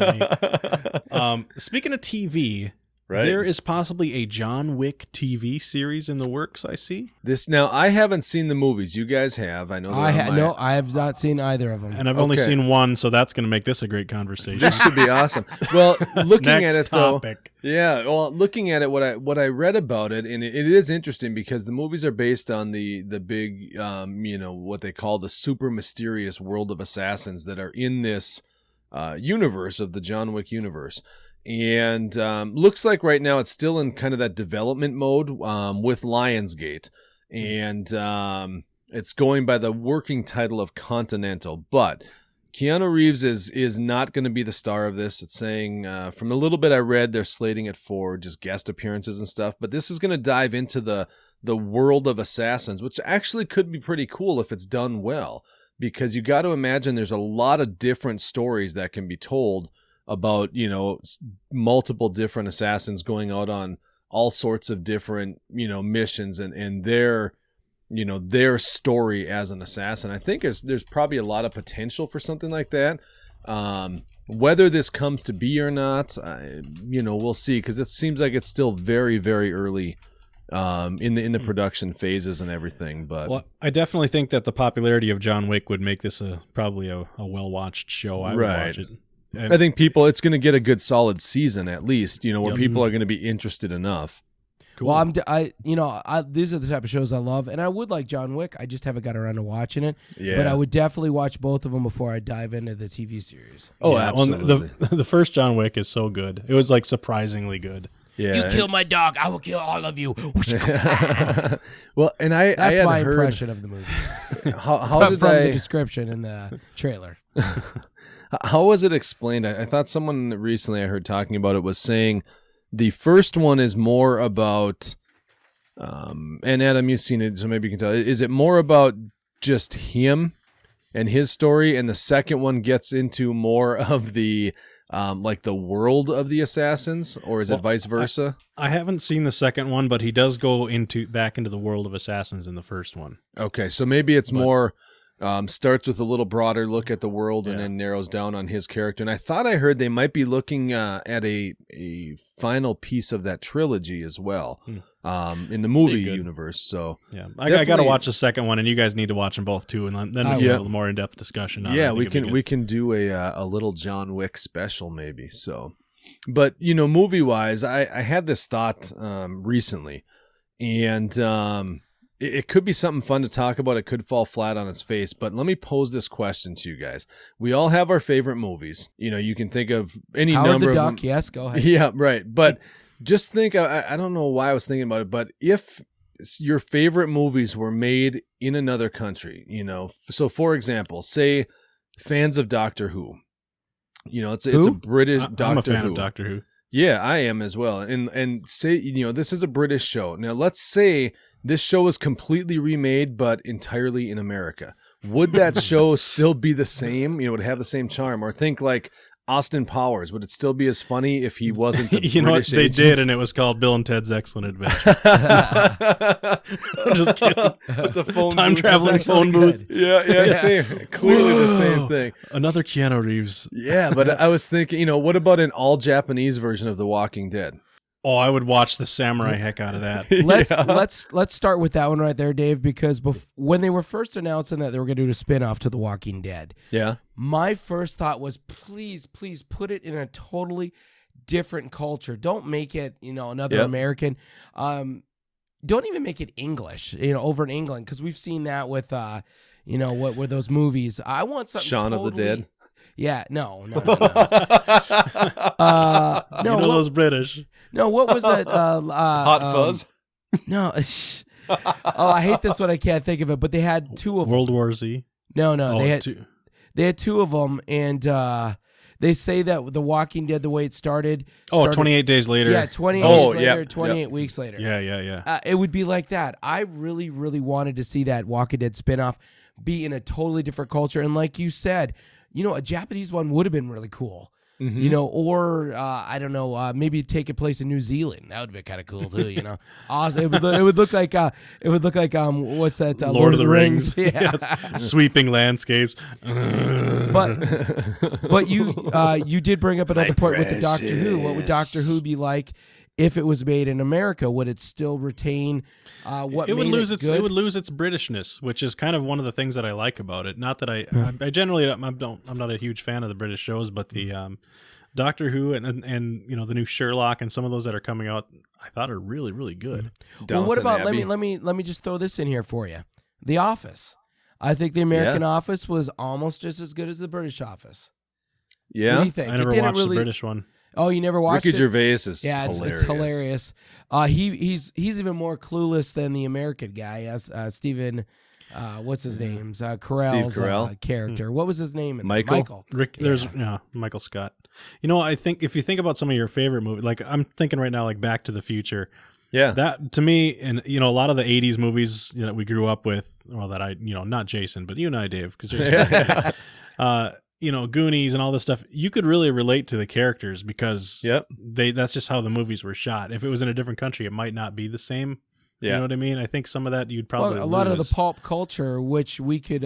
at me. Speaking of TV, Right. there is possibly a John Wick TV series in the works. I see, Now I haven't seen the movies. You guys have. I know. they're on I have not seen either of them. and I've only Okay. seen one, so that's going to make this a great conversation. This should be awesome. Well, looking Next at it though, topic. yeah. Well, looking at it, what I read about it, and it is interesting because the movies are based on the big, what they call the super mysterious world of assassins that are in this universe of the John Wick universe. And looks like right now it's still in kind of that development mode with Lionsgate, and it's going by the working title of Continental. But Keanu Reeves is not going to be the star of this. It's saying from a little bit I read, they're slating it for just guest appearances and stuff. But this is going to dive into the world of assassins, which actually could be pretty cool if it's done well. Because you got to imagine there's a lot of different stories that can be told about, multiple different assassins going out on all sorts of different, missions and their their story as an assassin. I think there's probably a lot of potential for something like that. Whether this comes to be or not, we'll see, because it seems like it's still very, very early in the production phases and everything. But I definitely think that the popularity of John Wick would make this probably a well-watched show. I would watch it. I think it's going to get a good solid season at least, where people are going to be interested enough. Cool. Well, these are the type of shows I love, and I would like John Wick. I just haven't got around to watching it. Yeah. But I would definitely watch both of them before I dive into the TV series. Oh, yeah, absolutely. Well, the first John Wick is so good. It was like surprisingly good. Yeah. You kill my dog, I will kill all of you. Well, and that's I my heard, impression of the movie. How from the description in the trailer. How was it explained? I thought someone recently I heard talking about it was saying the first one is more about, and Adam, you've seen it, so maybe you can tell. Is it more about just him and his story, and the second one gets into more of the like the world of the assassins, or is it vice versa? I haven't seen the second one, but he does go back into the world of assassins in the first one. Okay, so maybe it's more. Starts with a little broader look at the world and then narrows down on his character. And I thought I heard they might be looking at a final piece of that trilogy as well in the movie universe. So yeah, I got to watch the second one, and you guys need to watch them both too, and then we can have a more in-depth discussion on it. Yeah, we can do a little John Wick special maybe. So, but movie-wise, I had this thought recently, and it could be something fun to talk about. It could fall flat on its face, but let me pose this question to you guys. We all have our favorite movies. You can think of any Howard number the of Duck, them. yes, go ahead. Yeah, right. But just think, I don't know why I was thinking about it, but if your favorite movies were made in another country, so for example, say fans of Doctor Who, it's a British Doctor Who. I'm a fan of Doctor Who. Yeah, I am as well. And say, this is a British show. Now, let's say this show is completely remade, but entirely in America. Would that show still be the same? Would it have the same charm? Or think like Austin Powers. Would it still be as funny if he wasn't the you know what? British They agent? did, and it was called Bill and Ted's Excellent Adventure. I'm just kidding. It's a phone time booth. traveling phone booth. Yeah. Same. Clearly the same thing. Another Keanu Reeves. Yeah, but I was thinking, what about an all Japanese version of The Walking Dead? Oh, I would watch the samurai heck out of that. Let's start with that one right there, Dave, because when they were first announcing that they were going to do a spin-off to The Walking Dead, my first thought was, please put it in a totally different culture. Don't make it, another American. Don't even make it English, over in England, because we've seen that with, what were those movies? I want something Shaun totally... of the Dead. Yeah, no. Those British. No, what was that? Hot Fuzz? No. I hate this one. I can't think of it. But they had two of them. World War Z? No. They had two of them, and they say that The Walking Dead, the way it started... 28 days later. Yeah, 28 days later, 28 weeks later. Yeah. It would be like that. I really, really wanted to see that Walking Dead spinoff be in a totally different culture. And like you said... a Japanese one would have been really cool, or I don't know, maybe take a place in New Zealand. That would be kind of cool too, Awesome. It would look like what's that? Lord of the Rings. Yeah, yes. Sweeping landscapes. But you did bring up another point with the Doctor Who. What would Doctor Who be like if it was made in America? Would it still retain what it would made lose it its good? It would lose its Britishness, which is kind of one of the things that I like about it. Not that I generally I'm not a huge fan of the British shows, but the Doctor Who and the new Sherlock and some of those that are coming out, I thought are really, really good. Well, what about let me just throw this in here for you. The Office. I think the American Office was almost just as good as the British Office. Yeah, what do you think? I never watched the British one. Oh, you never watched Ricky it? Gervais is hilarious. It's hilarious. He's even more clueless than the American guy, as Stephen. What's his name? Carell's character. What was his name? Michael. There's Michael Scott. I think if you think about some of your favorite movies, like I'm thinking right now, like Back to the Future. Yeah, that to me, and a lot of the '80s movies that we grew up with. Well, that I, not Jason, but you and I, Dave, because Goonies and all this stuff, you could really relate to the characters because that's just how the movies were shot. If it was in a different country, it might not be the same You know what I mean? I think some of that you'd probably a lot of the lose. pulp culture, which we could,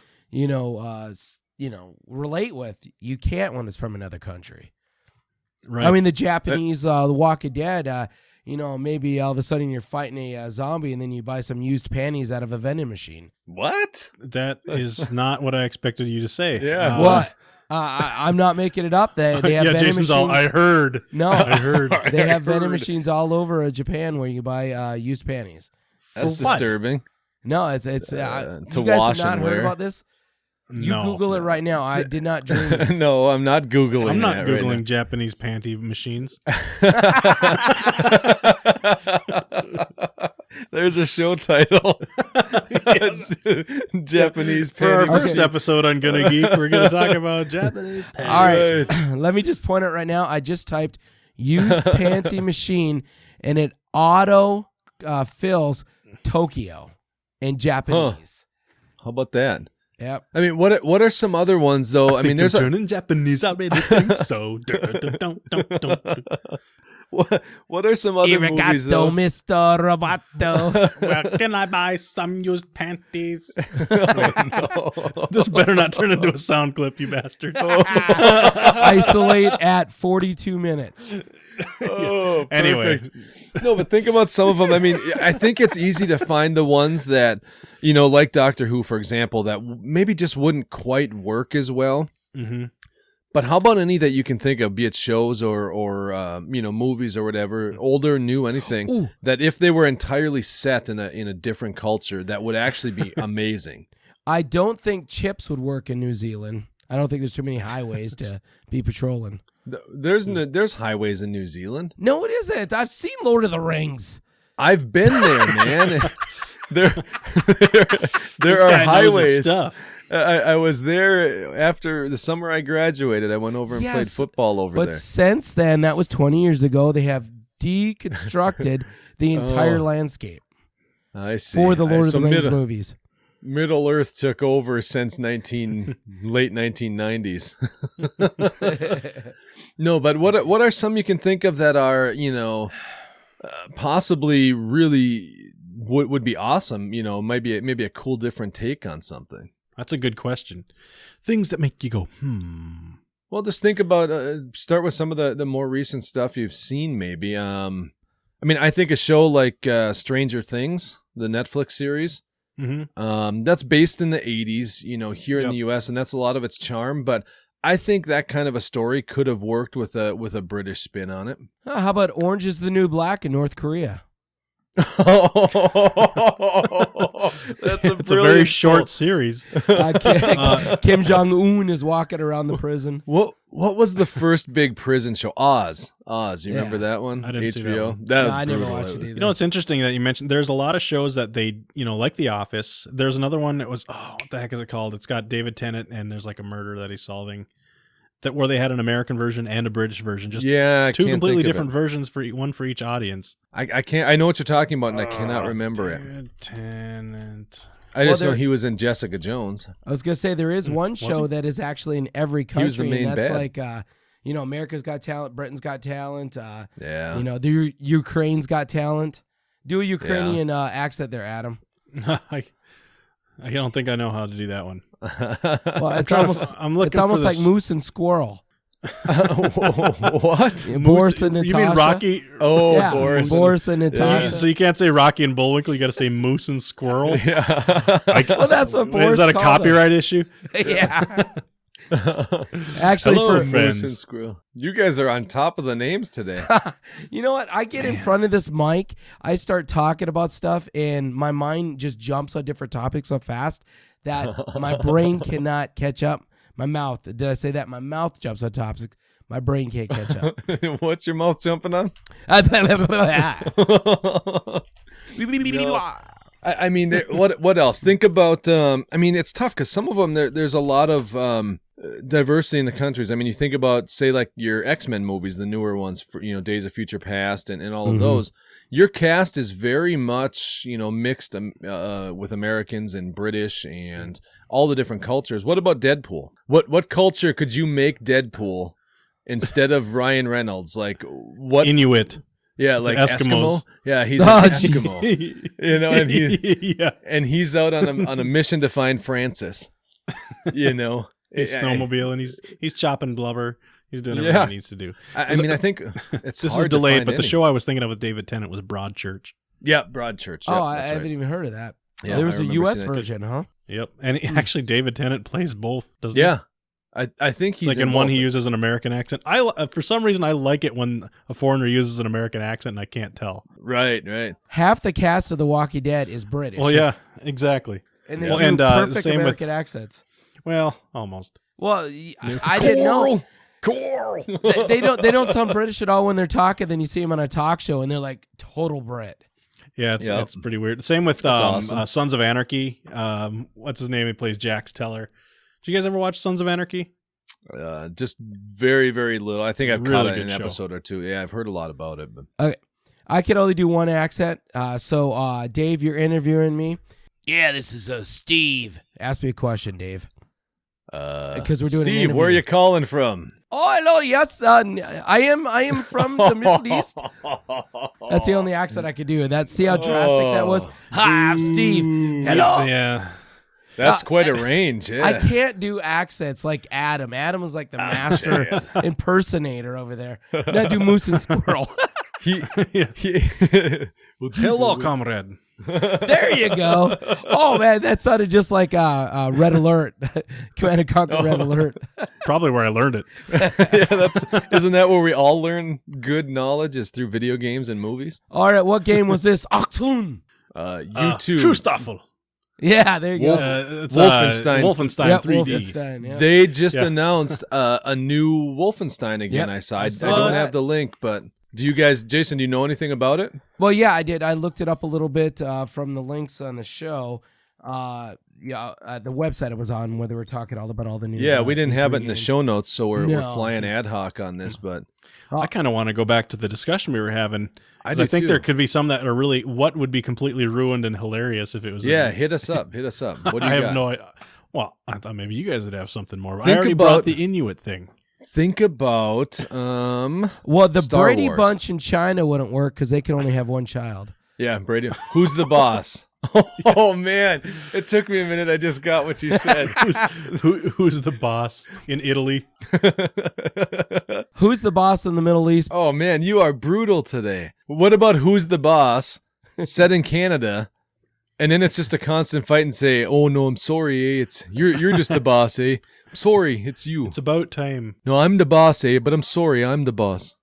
relate with. You can't when it's from another country. Right. I mean, the Japanese, The Walking Dead. Maybe all of a sudden you're fighting a zombie, and then you buy some used panties out of a vending machine. What? That is not what I expected you to say. Yeah. What? I'm not making it up. They have vending Jason's machines. I heard. No, I heard. They have vending machines all over Japan where you buy used panties. That's For what? disturbing. No, it's to you guys wash have not and heard wear. about this? You No. Google it right now. I did not dream this. No, I'm not Googling I'm not that Googling right Japanese panty machines. now. There's a show title. Japanese For our panty first machine. episode on Gonna Geek, we're going to talk about Japanese panty. All right. Let me just point out right now. I just typed used panty machine, and it auto fills Tokyo in Japanese. How about that? Yep. I mean, what are some other ones though? I mean, there's turning Japanese. I really think so. Dun. what are some other movies Arigato, though? Mr. Roboto. Where can I buy some used panties? No. This better not turn into a sound clip, you bastard. Isolate at 42 minutes. Oh, Anyway. perfect. No, but think about some of them. I mean, I think it's easy to find the ones that, like Doctor Who, for example, that maybe just wouldn't quite work as well. Mm-hmm. But how about any that you can think of, be it shows or movies or whatever, older, new, anything, Ooh. that if they were entirely set in a different culture, that would actually be amazing. I don't think chips would work in New Zealand. I don't think there's too many highways to be patrolling. There's highways in New Zealand. No, it isn't. I've seen Lord of the Rings. I've been there, man. there This are guy knows his highways. stuff. I was there after the summer I graduated. I went over and played Yes, football over But there. since then, that was 20 years ago, they have deconstructed the entire landscape I see. for the Lord of So the Rings movies. Middle Earth took over since late 1990s. No, but what are some you can think of that are possibly really would be awesome? Might be maybe a cool different take on something. That's a good question. Things that make you go, Well, just think about start with some of the more recent stuff you've seen. Maybe I think a show like Stranger Things, the Netflix series. Mm-hmm. That's based in the 80s, here in Yep. the US, and that's a lot of its charm, but I think that kind of a story could have worked with a British spin on it. How about Orange is the New Black in North Korea? That's a It's a very short series. Kim Jong-un is walking around the prison. What was the first big prison show? Oz. You remember that one? I didn't see that HBO. one. That was I never brutal. watched it either. You know, it's interesting that you mentioned there's a lot of shows that they, like The Office. There's another one that was, what the heck is it called? It's got David Tennant and there's like a murder that he's solving. That where they had an American version and a British version, just I two can't completely think of different it. versions one for each audience. I can't. I know what you're talking about, and I cannot remember it. David Tennant. I just know there- he was in Jessica Jones. I was gonna say there is one show that is actually in every country, was the main and that's bad. like America's Got Talent, Britain's Got Talent. Yeah. The Ukraine's Got Talent. Do a Ukrainian accent there, Adam. I don't think I know how to do that one. Well, it's trying to almost I'm looking it's almost for like this- Moose and Squirrel. What? Boris and Natasha. You mean Rocky? Oh, Yeah, Boris. Boris and Natasha. So you can't say Rocky and Bullwinkle. You got to say Moose and Squirrel. Yeah. Well, that's what Boris Is that a called copyright issue? Yeah. Actually, Hello, for friends. Moose and Squirrel. You guys are on top of the names today. you know what? I get in front of this mic, I start talking about stuff, and my mind just jumps on different topics so fast that my brain cannot catch up. My mouth, did I say that? My mouth jumps on topics. My brain can't catch up. What's your mouth jumping on? I mean, what else? Think about. I mean, it's tough because some of them there's a lot of diversity in the countries. I mean, you think about, say, like your X-Men movies, the newer ones, for Days of Future Past and all of those. Your cast is very much mixed with Americans and British and all the different cultures. What about Deadpool? What culture could you make Deadpool instead of Ryan Reynolds? Like what? Inuit. Yeah, like Eskimos. Eskimo. Yeah, he's Oh, an jeez. Eskimo. You know, and yeah, and he's out on a mission to find Francis. You know, he's snowmobile and he's chopping blubber. He's doing everything Yeah. he needs to do. I mean, I think it's This hard is delayed, to find but the any. show I was thinking of with David Tennant was Broadchurch. Yeah, Broadchurch. Yep, Oh, I that's haven't right. even heard of that. Yeah, There was I a remember U.S. seeing that. version, huh? Yep, and actually David Tennant plays both. Doesn't Yeah, I think It's he's like in one both. he uses an American accent. For some reason I like it when a foreigner uses an American accent and I can't tell. Right. Half the cast of The Walking Dead is British. Well, yeah, exactly. And they Well, do and, perfect same with- American accents. Well, almost. Well, I didn't know. Coral. They don't sound British at all when they're talking. Then you see them on a talk show, and they're like total Brit. Yeah, it's pretty weird. Same with awesome. Sons of Anarchy. What's his name? He plays Jax Teller. Did you guys ever watch Sons of Anarchy? Just very, very little. I think I've Really caught good an show. episode or two. Yeah, I've heard a lot about it. But I can only do one accent. So, Dave, you're interviewing me. Yeah, this is Steve. Ask me a question, Dave. Because we're doing an Steve, interview. where are you calling from? Oh, hello. Yes, I am from the Middle East. That's the only accent I could do. And see how drastic that was. Hi, I'm Steve. Hello. Yeah. That's quite a range. Yeah. I can't do accents like Adam. Adam was like the master impersonator over there. Now do Moose and Squirrel. Hello, comrade. There you go. Oh man, that sounded just like Red Alert, Command & Conquer Red Alert. Probably where I learned it. Yeah, isn't that where we all learn good knowledge is through video games and movies? All right, what game was this? Achtung. YouTube. Schustaffel. Yeah, there you go. It's Wolfenstein. Wolfenstein Yep, 3D. Wolfenstein, yeah. They just Yeah. announced a new Wolfenstein again. Yep, I saw. I I saw don't that. have the link, but do you guys, Jason? Do you know anything about it? Well, yeah, I did. I looked it up a little bit from the links on the show. The website it was on where they were talking all about all the new. Yeah, we didn't have E3 it in the games. show notes, so we're No. flying ad hoc on this. But I kind of want to go back to the discussion we were having. 'Cause do I think too. there could be some that are really what would be completely ruined and hilarious if it was. yeah, hit us up. Hit us up. What do you I got? have no idea. Well, I thought maybe you guys would have something more. I Think already about- brought the Inuit thing. Think about Well, the Star Brady Wars. Bunch in China wouldn't work because they can only have one child. Yeah, Brady. Who's the boss? Oh man, it took me a minute. I just got what you said. Who's the boss in Italy? Who's the boss in the Middle East? Oh man, you are brutal today. What about who's the boss? Set in Canada, and then it's just a constant fight and say, "Oh no, I'm sorry. It's you're just the boss, eh? I'm sorry, it's you. It's about time. No, I'm the boss, eh? But I'm sorry, I'm the boss."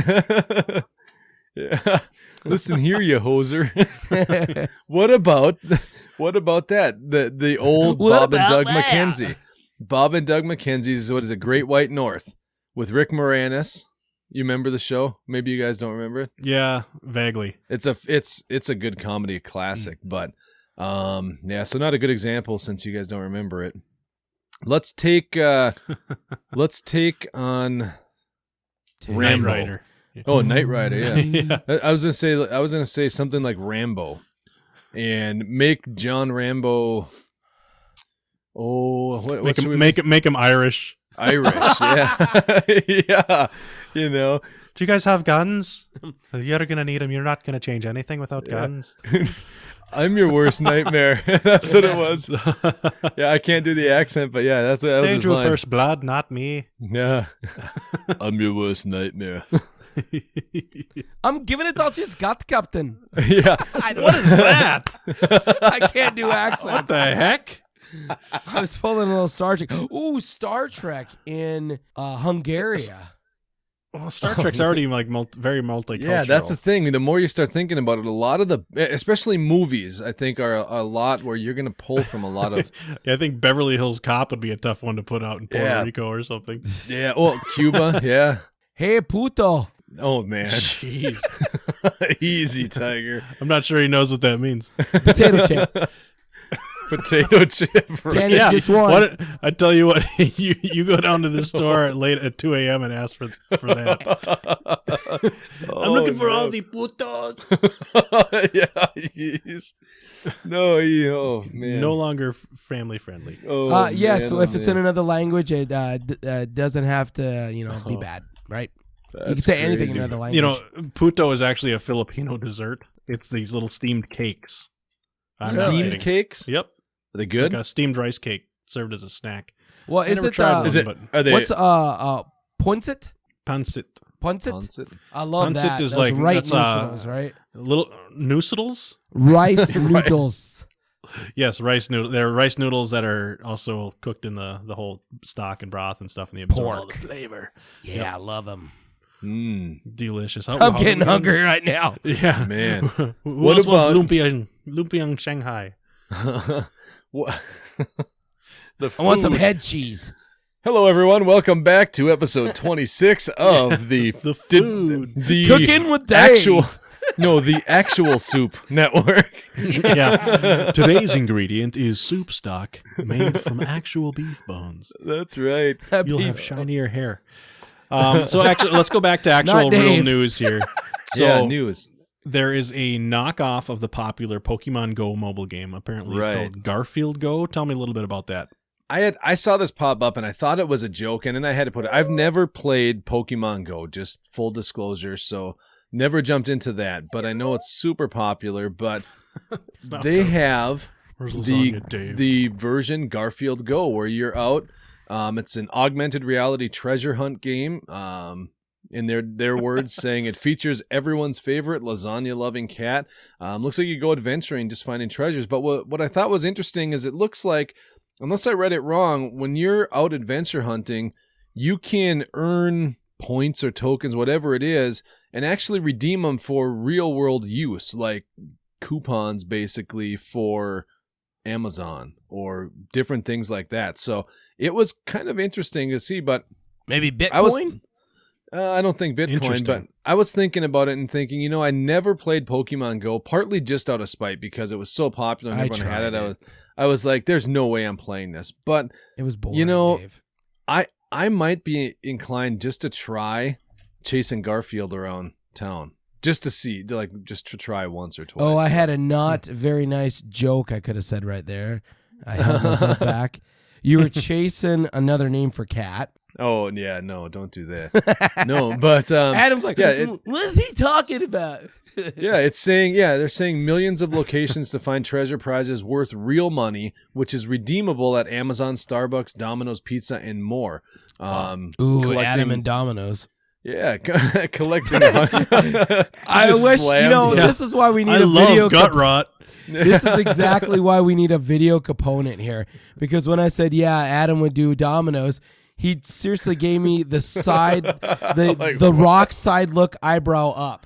Yeah. Listen here, you hoser. What about that? The old What Bob and about Doug that? McKenzie. Bob and Doug McKenzie's what is it? Great White North with Rick Moranis. You remember the show? Maybe you guys don't remember it. Yeah, vaguely. It's a good comedy classic, but yeah, so not a good example since you guys don't remember it. Let's take on Rambo. Knight Rider. Oh, Knight Rider, yeah. Yeah. I was gonna say something like Rambo, and make John Rambo. Oh, what should we Make him Irish. Irish? Yeah, yeah. You know, Do you guys have guns? You're gonna need them. You're not gonna change anything without guns. I'm your worst nightmare. That's what it was. Yeah, I can't do the accent, but yeah, that was They his drew line. first blood, not me. Yeah, I'm your worst nightmare. I'm giving it all she's got, Captain. Yeah. What is that? I can't do accents. What the heck? I was pulling a little Star Trek. Ooh, Star Trek in Hungary. Well, Star Trek's already like very multicultural. Yeah, that's the thing. The more you start thinking about it, a lot of the, especially movies, I think are a lot where you're going to pull from a lot of. Yeah, I think Beverly Hills Cop would be a tough one to put out in Puerto Rico or something. Yeah. Oh, Cuba. Yeah. Hey, puto. Oh man. Jeez. Easy, Tiger. I'm not sure he knows what that means. Potato chip. Potato chip. Right? Danny just won. What I tell you what, you go down to the store late at 2 a.m. and ask for that. I'm looking for all the putos. Yeah. Yes. No. Oh man. No longer family friendly. Oh, Yeah, man, so oh, if it's in man. another language, it doesn't have to, be bad, right? You can say anything in another language. You know, puto is actually a Filipino dessert. It's these little steamed cakes. Steamed cakes? Yep. Are they It's good? like a steamed rice cake served as a snack. well, I is never it? tried one, Is it? but Are they? What's Ponsit? pancit. Ponsit? Ponsit? I love Pancit that. is Those like- right that's, noodles, right? Little noodles? Rice noodles. Yes, rice noodles. They're rice noodles that are also cooked in the whole stock and broth and stuff, and they absorb all the Pork. flavor. Yeah, I love them. Delicious. I'm getting hungry right now. Yeah, Man. Who What else about- wants lumpiang Shanghai? What? The I want some food. head cheese. Hello, everyone. Welcome back to episode 26 of the food. the Cooking with Dave. the actual soup network. Yeah. Today's ingredient is soup stock made from actual beef bones. That's right. You'll have shinier hair. So actually, let's go back to actual Not real Dave. news here. So Yeah, news. there is a knockoff of the popular Pokemon Go mobile game. Apparently, it's Right. called Garfield Go. Tell me a little bit about that. I saw this pop up and I thought it was a joke, and then I had to put it. I've never played Pokemon Go, just full disclosure, so never jumped into that. But I know it's super popular. But not they have Where's the lasagna, Dave? the version Garfield Go, where you're out. It's an augmented reality treasure hunt game. In their words, saying it features everyone's favorite lasagna-loving cat. Looks like you go adventuring, just finding treasures. But what I thought was interesting is it looks like, unless I read it wrong, when you're out adventure hunting, you can earn points or tokens, whatever it is, and actually redeem them for real-world use, like coupons, basically, for Amazon or different things like that. So it was kind of interesting to see, but Maybe Bitcoin? I don't think Bitcoin, Interesting. but I was thinking about it and thinking, I never played Pokemon Go, partly just out of spite because it was so popular and I everyone had tried it. I was like, there's no way I'm playing this. But It was boring, Dave. I might be inclined just to try chasing Garfield around town. Just to see, just to try once or twice. Oh, I had a not very nice joke I could have said right there. I held myself back. You were chasing another name for cat. Oh, yeah, no, don't do that. No, but Adam's like, yeah, what is he talking about? yeah, it's saying, they're saying millions of locations to find treasure prizes worth real money, which is redeemable at Amazon, Starbucks, Domino's Pizza, and more. Ooh, Adam and Domino's. Yeah, collecting. I Just wish, slams them. this is why we need I a video. love gut rot. This is exactly why we need a video component here. Because when I said, yeah, Adam would do Domino's, he seriously gave me the side, the rock side look, eyebrow up.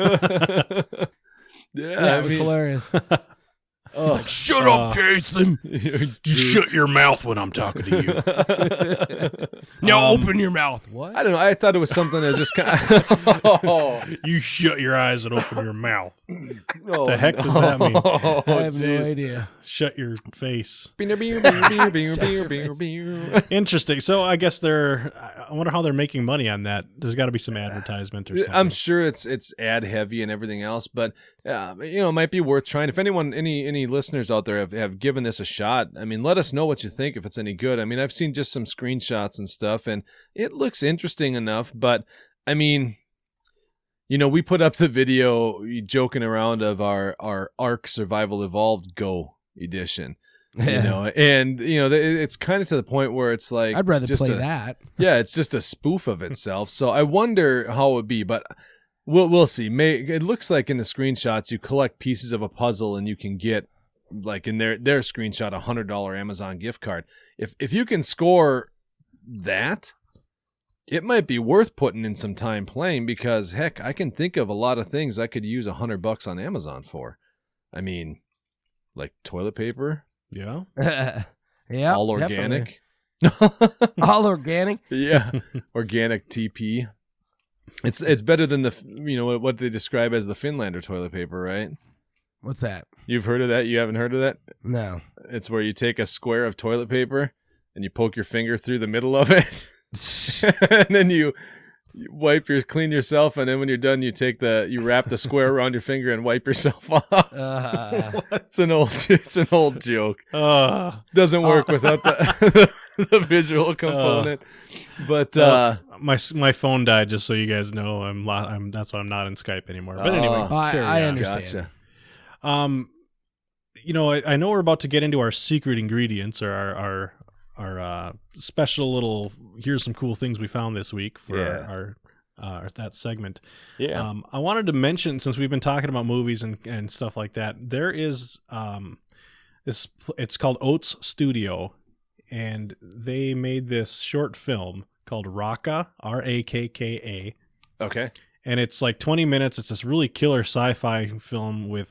Yeah, it was hilarious. He's like, shut up, Jason. You shut your mouth when I'm talking to you. Now open your mouth. What? I don't know. I thought it was something that was just kind of. You shut your eyes and open your mouth. Oh, The heck does that mean? I have no jeez. idea. Shut your face. Beer, beer, beer, beer, beer, beer, beer. Interesting. So I guess I wonder how they're making money on that. There's got to be some advertisement or something. I'm sure it's ad heavy and everything else, but it might be worth trying. If anyone, any listeners out there have given this a shot, I mean, let us know what you think if it's any good. I mean, I've seen just some screenshots and stuff, and it looks interesting enough. But I mean, we put up the video joking around of our Ark Survival Evolved Go edition. And it's kind of to the point where it's like I'd rather just play that. Yeah, it's just a spoof of itself. So I wonder how it would be, but we'll see. It looks like in the screenshots you collect pieces of a puzzle and you can get, like in their screenshot, a $100 Amazon gift card. If you can score that, it might be worth putting in some time playing, because heck, I can think of a lot of things I could use $100 on Amazon for. I mean, like toilet paper. Yeah. Yeah. All organic. All organic. Yeah. Organic TP. It's better than what they describe as the Finlander toilet paper, right? What's that? You've heard of that? You haven't heard of that? No. It's where you take a square of toilet paper and you poke your finger through the middle of it. And then you clean yourself, and then when you're done, you wrap the square around your finger and wipe yourself off. It's an old joke. Doesn't work without the the visual component. But my phone died, just so you guys know. That's why I'm not in Skype anymore. But anyway, I understand. Gotcha. I know we're about to get into our secret ingredients, or our special little, here's some cool things we found this week for our that segment. Yeah. I wanted to mention, since we've been talking about movies and stuff like that, there is it's called Oats Studio, and they made this short film called Rakka, Rakka. Okay. And it's like 20 minutes. It's this really killer sci-fi film with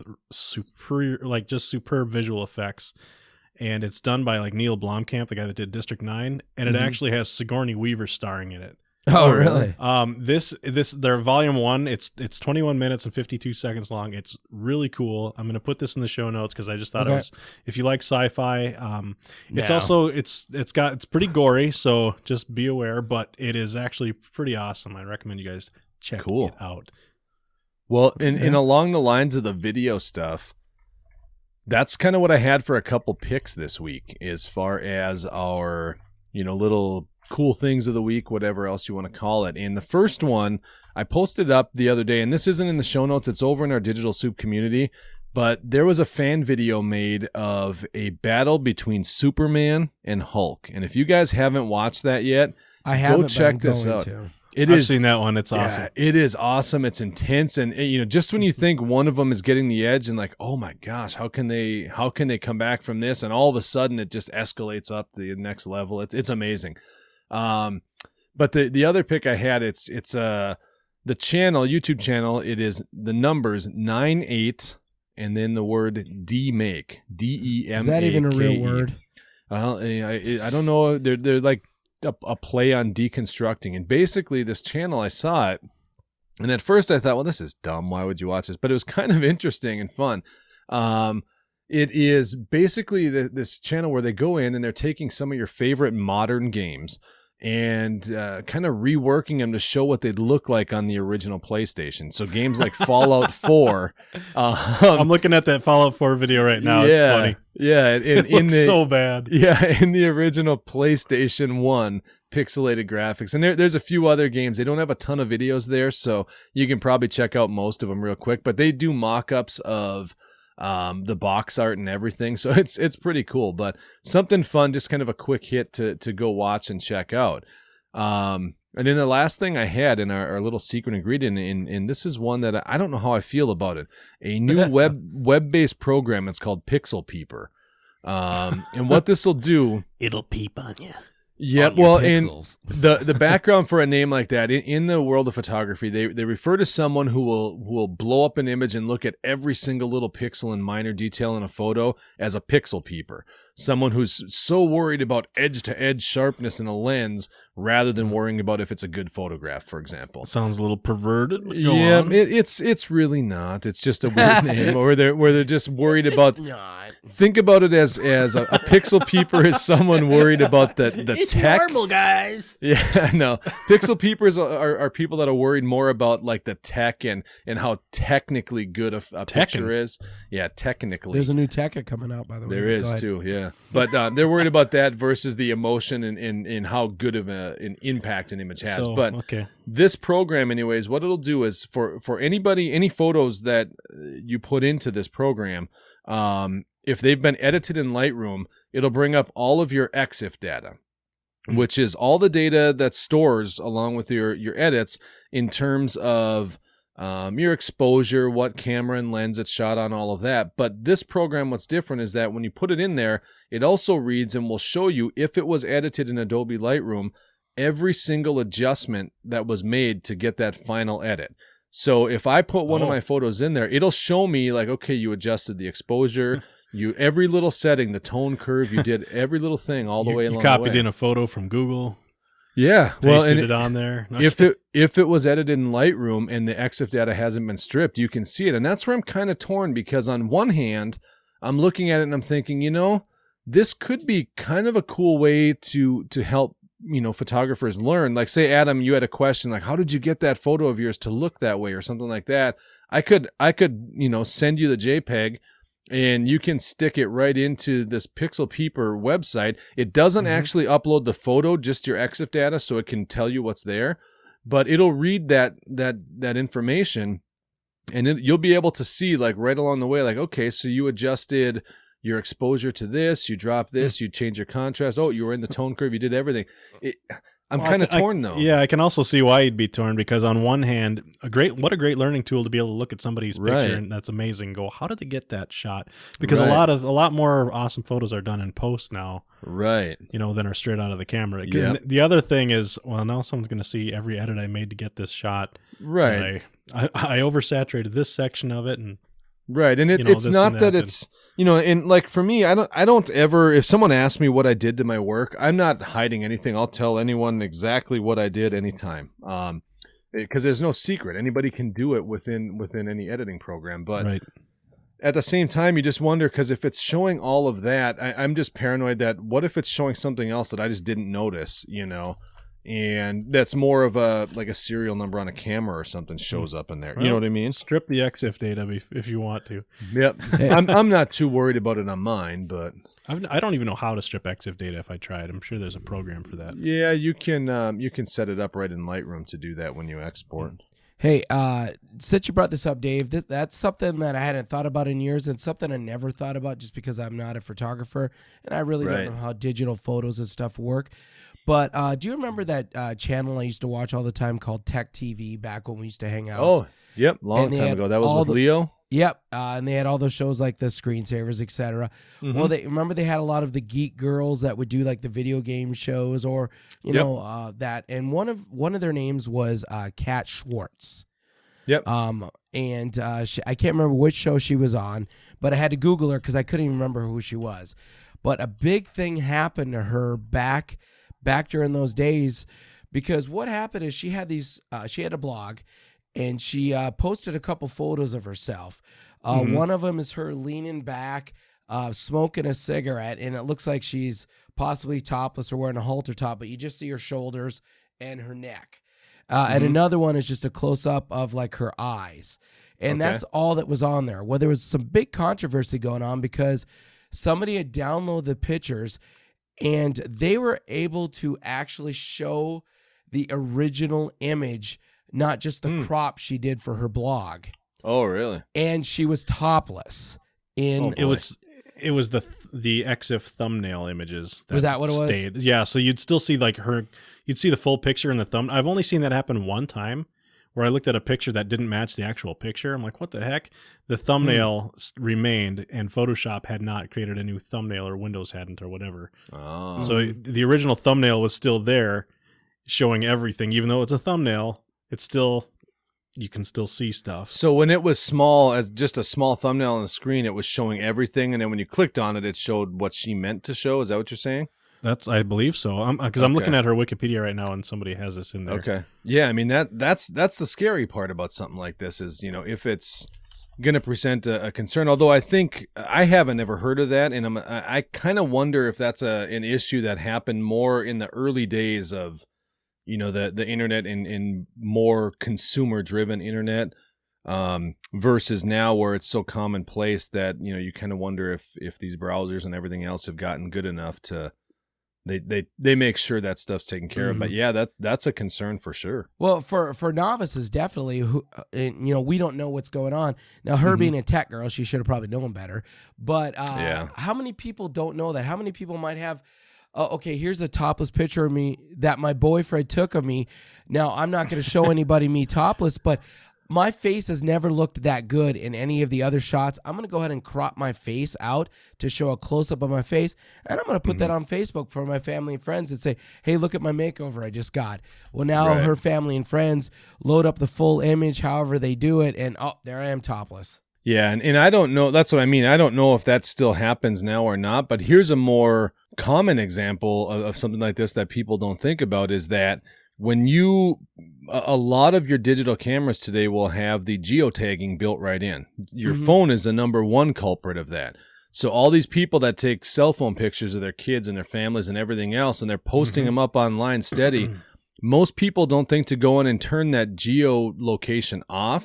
superb visual effects. And it's done by like Neil Blomkamp, the guy that did District 9. And it actually has Sigourney Weaver starring in it. Oh, really? Their volume 1, it's 21 minutes and 52 seconds long. It's really cool. I'm going to put this in the show notes because I just thought it was, if you like sci-fi, it's also, it's pretty gory. So just be aware, but it is actually pretty awesome. I recommend you guys check it out. Well, and along the lines of the video stuff, that's kind of what I had for a couple picks this week, as far as our, little cool things of the week, whatever else you want to call it. And the first one I posted up the other day, and this isn't in the show notes, it's over in our Digital Soup community, but there was a fan video made of a battle between Superman and Hulk. And if you guys haven't watched that yet, go check this out. I've seen that one. It's awesome. Yeah, it is awesome. It's intense. And just when you think one of them is getting the edge and like, oh my gosh, how can they come back from this? And all of a sudden it just escalates up the next level. It's amazing. But the other pick I had, it's the YouTube channel. It is the numbers 98 and then the word DMake, DEMAKE. Is that even a real word? Well, I don't know. They're like a play on deconstructing, and basically this channel, I saw it, and at first I thought, well, this is dumb, why would you watch this? But it was kind of interesting and fun. It is basically this channel where they go in and they're taking some of your favorite modern games and kind of reworking them to show what they'd look like on the original PlayStation. So games like Fallout 4. I'm looking at that Fallout 4 video right now. It's funny. Yeah, it looks so bad. Yeah, in the original PlayStation 1 pixelated graphics. And there's a few other games. They don't have a ton of videos there, so you can probably check out most of them real quick. But they do mock-ups of the box art and everything, so it's pretty cool. But something fun, just kind of a quick hit to go watch and check out. And then the last thing I had in our little secret ingredient, and this is one that I don't know how I feel about it, a new web-based program. It's called Pixel Peeper. And what this will do, it'll peep on you. Yeah, well, and the background for a name like that in the world of photography, they refer to someone who will blow up an image and look at every single little pixel and minor detail in a photo as a pixel peeper. Someone who's so worried about edge-to-edge sharpness in a lens rather than worrying about if it's a good photograph, for example. Sounds a little perverted. Yeah, it's really not. It's just a weird name, where they're just worried about. Think about it as a pixel peeper is someone worried about the it's tech. It's normal, guys. Yeah, no. Pixel peepers are people that are worried more about like the tech and how technically good a picture is. Yeah, technically. There's a new Tekka coming out, by the way. There is too, yeah. But they're worried about that versus the emotion and how good of an impact an image has. But this program, anyways, what it'll do is for anybody, any photos that you put into this program, if they've been edited in Lightroom, it'll bring up all of your EXIF data, which is all the data that stores along with your edits in terms of your exposure, what camera and lens it's shot on, all of that. But this program, what's different is that when you put it in there, it also reads and will show you, if it was edited in Adobe Lightroom, every single adjustment that was made to get that final edit. So if I put one of my photos in there, it'll show me like, okay, you adjusted the exposure, every little setting, the tone curve, you did every little thing all the way along the way. You copied in a photo from Google. Yeah, pasted it on there. If it was edited in Lightroom and the EXIF data hasn't been stripped, you can see it. And that's where I'm kind of torn, because on one hand, I'm looking at it and I'm thinking, this could be kind of a cool way to help, photographers learn. Like, say, Adam, you had a question like, how did you get that photo of yours to look that way or something like that? I could, send you the JPEG and you can stick it right into this Pixel Peeper website. It doesn't actually upload the photo, just your EXIF data, so it can tell you what's there, but it'll read that information, and you'll be able to see like right along the way, like, okay, so you adjusted your exposure to this, you dropped this, you changed your contrast. Oh, you were in the tone curve, you did everything. I'm kind of torn though. Yeah, I can also see why you'd be torn, because on one hand, what a great learning tool to be able to look at somebody's picture, and that's amazing. Go, how did they get that shot? Because a lot more awesome photos are done in post now, right? You know, than are straight out of the camera. Yep. The other thing is, well, now someone's going to see every edit I made to get this shot. Right. I oversaturated this section of it, and right, and it's not that it's. You know, and like for me, I don't ever, if someone asks me what I did to my work, I'm not hiding anything. I'll tell anyone exactly what I did anytime. Because there's no secret. Anybody can do it within any editing program. But at the same time, you just wonder, because if it's showing all of that, I'm just paranoid that what if it's showing something else that I just didn't notice, you know? And that's more of a serial number on a camera or something shows up in there. You know what I mean? Strip the EXIF data if you want to. Yep. I'm not too worried about it on mine, but I don't even know how to strip EXIF data if I tried. I'm sure there's a program for that. Yeah, you can set it up right in Lightroom to do that when you export. Hey, since you brought this up, Dave, that's something that I hadn't thought about in years, and something I never thought about just because I'm not a photographer and I really don't know how digital photos and stuff work. But do you remember that channel I used to watch all the time called Tech TV back when we used to hang out? Oh, yep, long time ago. That was with Leo? Yep, and they had all those shows like the Screensavers, etc. Well, they had a lot of the geek girls that would do like the video game shows, or you know that. And one of their names was Kat Schwartz. Yep. And I can't remember which show she was on, but I had to Google her because I couldn't even remember who she was. But a big thing happened to her back during those days, because what happened is she had a blog, and she posted a couple photos of herself. One of them is her leaning back, smoking a cigarette, and it looks like she's possibly topless or wearing a halter top, but you just see her shoulders and her neck. And another one is just a close-up of like her eyes. And that's all that was on there. Well, there was some big controversy going on because somebody had downloaded the pictures, and they were able to actually show the original image, not just the crop she did for her blog. Oh, really? And she was topless. It was the EXIF thumbnail images. Was that what it was? Yeah, so you'd still see like you'd see the full picture in the thumb. I've only seen that happen one time, where I looked at a picture that didn't match the actual picture. I'm like, what the heck? The thumbnail remained, and Photoshop had not created a new thumbnail, or Windows hadn't, or whatever. Oh. So the original thumbnail was still there, showing everything. Even though it's a thumbnail, you can still see stuff. So when it was small, as just a small thumbnail on the screen, it was showing everything, and then when you clicked on it, it showed what she meant to show. Is that what you're saying? I believe so. Because I'm looking at her Wikipedia right now, and somebody has this in there. Okay. Yeah, I mean that's the scary part about something like this is, you know, if it's going to present a concern. Although I think I haven't ever heard of that, and I kind of wonder if that's an issue that happened more in the early days of, you know, the internet and more consumer driven internet versus now where it's so commonplace that, you know, you kind of wonder if these browsers and everything else have gotten good enough to they make sure that stuff's taken care of. But yeah, that's a concern for sure. Well, for novices, definitely, who, you know, we don't know what's going on. Now, her being a tech girl, she should have probably known better. But how many people don't know that? How many people might have, okay, here's a topless picture of me that my boyfriend took of me. Now, I'm not going to show anybody me topless, but my face has never looked that good in any of the other shots. I'm going to go ahead and crop my face out to show a close-up of my face, and I'm going to put that on Facebook for my family and friends and say, hey, look at my makeover I just got. Well, now her family and friends load up the full image however they do it, and oh, there I am topless. Yeah, and I don't know. That's what I mean. I don't know if that still happens now or not, but here's a more common example of something like this that people don't think about is that when a lot of your digital cameras today will have the geotagging built right in. Your phone is the number one culprit of that. So all these people that take cell phone pictures of their kids and their families and everything else, and they're posting them up online steady, most people don't think to go in and turn that geolocation off.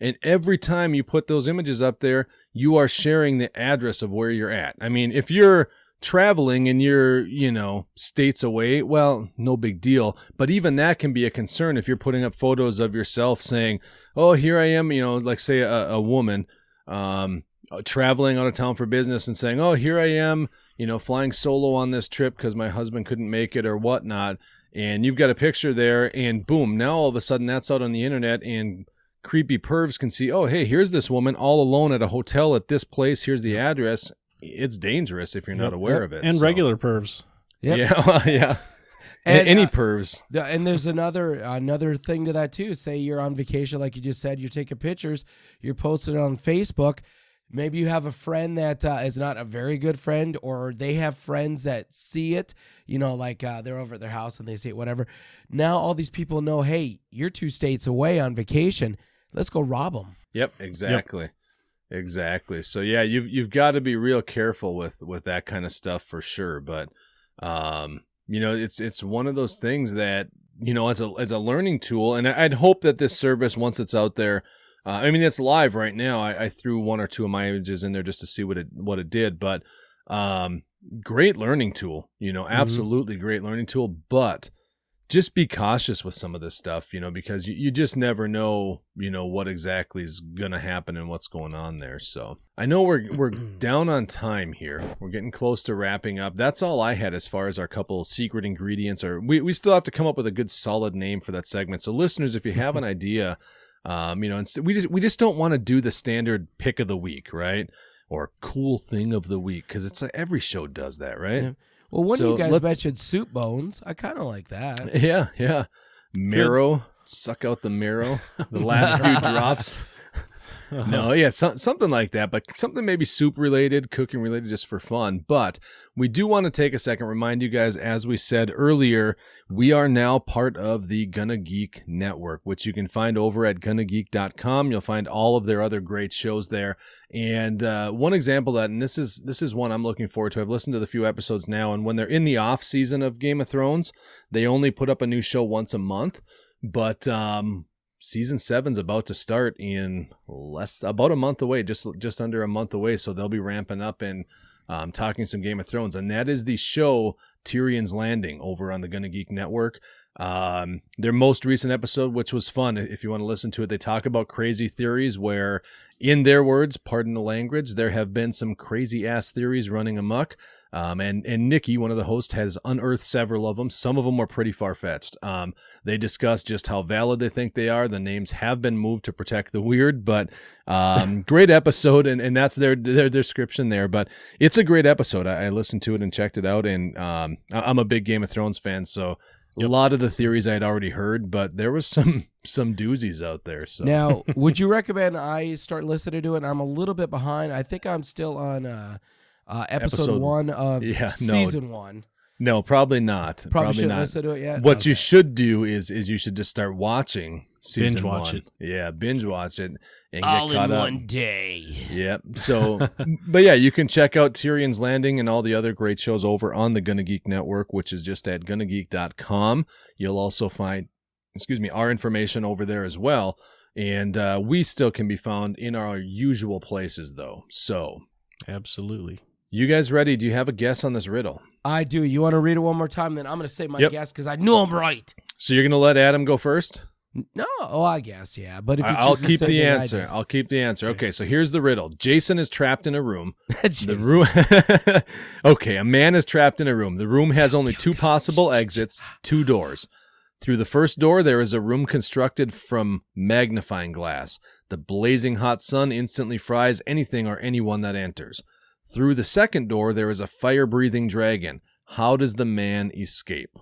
And every time you put those images up there, you are sharing the address of where you're at. I mean, if you're traveling and you're, states away, well, no big deal. But even that can be a concern if you're putting up photos of yourself saying, oh, here I am, like say a woman traveling out of town for business and saying, oh, here I am, flying solo on this trip because my husband couldn't make it or whatnot. And you've got a picture there and boom, now all of a sudden that's out on the internet and creepy pervs can see, oh, hey, here's this woman all alone at a hotel at this place. Here's the address. It's dangerous if you're not aware of it. And regular pervs. Yep. Yeah. And any pervs. And there's another thing to that too. Say you're on vacation, like you just said, you're taking pictures, you're posting it on Facebook. Maybe you have a friend that is not a very good friend, or they have friends that see it, they're over at their house and they see it, whatever. Now all these people know, hey, you're 2 states away on vacation. Let's go rob them. Yep, exactly. Yep. Exactly. So yeah, you've got to be real careful with that kind of stuff for sure. But it's one of those things that as a learning tool, and I'd hope that this service, once it's out there, it's live right now. I threw 1 or 2 of my images in there just to see what it did. But great learning tool. Absolutely great learning tool. But just be cautious with some of this stuff, because you just never know, what exactly is going to happen and what's going on there. So I know we're down on time here. We're getting close to wrapping up. That's all I had as far as our couple secret ingredients. Or we still have to come up with a good solid name for that segment. So listeners, if you have an idea, and we just don't want to do the standard pick of the week, right? Or cool thing of the week, because it's like every show does that, right? Yeah. Well, one of you guys mentioned soup bones. I kind of like that. Yeah. Marrow. Suck out the marrow. The last few drops. No, yeah, something like that, but something maybe soup related, cooking related, just for fun. But we do want to take a second, remind you guys, as we said earlier, we are now part of the Gonna Geek Network, which you can find over at GonnaGeek.com. You'll find all of their other great shows there. And one example of that, and this is one I'm looking forward to. I've listened to the few episodes now, and when they're in the off season of Game of Thrones, they only put up a new show once a month. But Season 7's about to start in about a month away, just under a month away. So they'll be ramping up and talking some Game of Thrones. And that is the show Tyrion's Landing over on the Gonna Geek Network. Their most recent episode, which was fun, if you want to listen to it, they talk about crazy theories where, in their words, pardon the language, there have been some crazy ass theories running amok. And Nikki, one of the hosts, has unearthed several of them. Some of them were pretty far-fetched. They discuss just how valid they think they are. The names have been moved to protect the weird, but great episode, and that's their description there. But it's a great episode. I listened to it and checked it out, and I'm a big Game of Thrones fan, so a lot of the theories I had already heard, but there was some doozies out there. So now, would you recommend I start listening to it? I'm a little bit behind. I think I'm still on episode 1 of season 1. No, probably not. Probably shouldn't listen to it yet. What you should do is you should just start watching season 1. Binge watch it. Yeah, binge watch it and all get caught in up. one day. Yep. So, but yeah, you can check out Tyrion's Landing and all the other great shows over on the Gonna Geek Network, which is just at GonnaGeek.com. You'll also find, our information over there as well. And we still can be found in our usual places, though. So, absolutely. You guys ready? Do you have a guess on this riddle? I do. You want to read it one more time? Then I'm going to say my guess because I know I'm right. So you're going to let Adam go first? No. Oh, I guess, yeah. But if you I'll keep the answer. I'll keep the answer. Okay, so here's the riddle. Jason is trapped in a room. The room. Okay, a man is trapped in a room. The room has only 2 possible exits, 2 doors. Through the first door, there is a room constructed from magnifying glass. The blazing hot sun instantly fries anything or anyone that enters. Through the second door, there is a fire-breathing dragon. How does the man escape?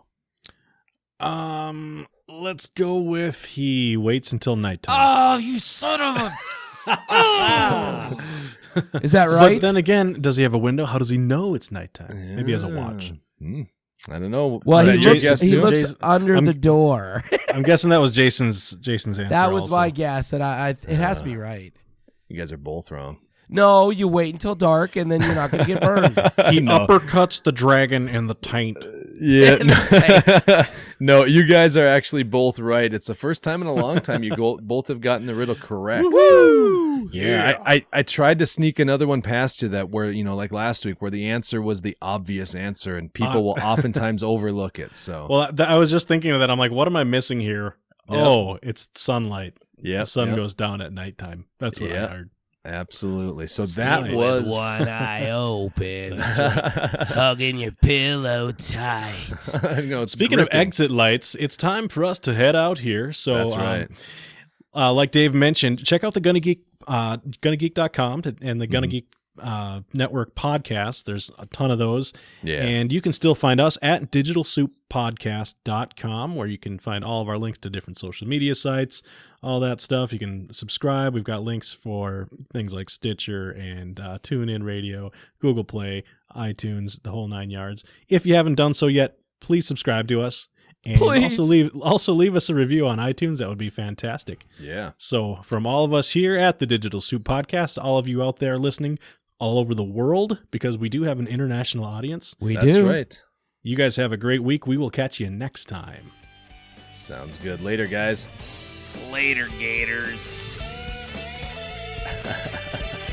Let's go with he waits until nighttime. Oh, you son of a... Oh! Is that right? But then again, does he have a window? How does he know it's nighttime? Maybe he has a watch. I don't know. Well, he looks under the door. I'm guessing that was Jason's answer. That was my guess, and it has to be right. You guys are both wrong. No, you wait until dark, and then you're not going to get burned. He uppercuts the dragon in the taint. Yeah. No, you guys are actually both right. It's the first time in a long time you both have gotten the riddle correct. So, yeah, I tried to sneak another one past you that where, like last week, where the answer was the obvious answer, and people will oftentimes overlook it. So, well, I was just thinking of that. I'm like, what am I missing here? Yep. Oh, it's sunlight. Yeah, the sun goes down at nighttime. That's what I heard. Absolutely. So that was one eye open, hugging your pillow tight. Speaking of exit lights, it's time for us to head out here. So that's right. Like Dave mentioned, check out the Gonna Geek, GonnaGeek.com and the Gonna Geek Network podcast. There's a ton of those. Yeah. And you can still find us at digitalsouppodcast.com, where you can find all of our links to different social media sites, all that stuff. You can subscribe. We've got links for things like Stitcher and TuneIn Radio, Google Play, iTunes, the whole 9 yards. If you haven't done so yet, please subscribe to us. And also leave us a review on iTunes. That would be fantastic. Yeah. So from all of us here at the Digital Soup Podcast, all of you out there listening all over the world, because we do have an international audience. That's right. You guys have a great week. We will catch you next time. Sounds good. Later, guys. Later, Gators.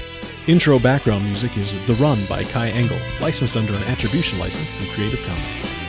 Intro background music is The Run by Kai Engel, licensed under an attribution license through Creative Commons.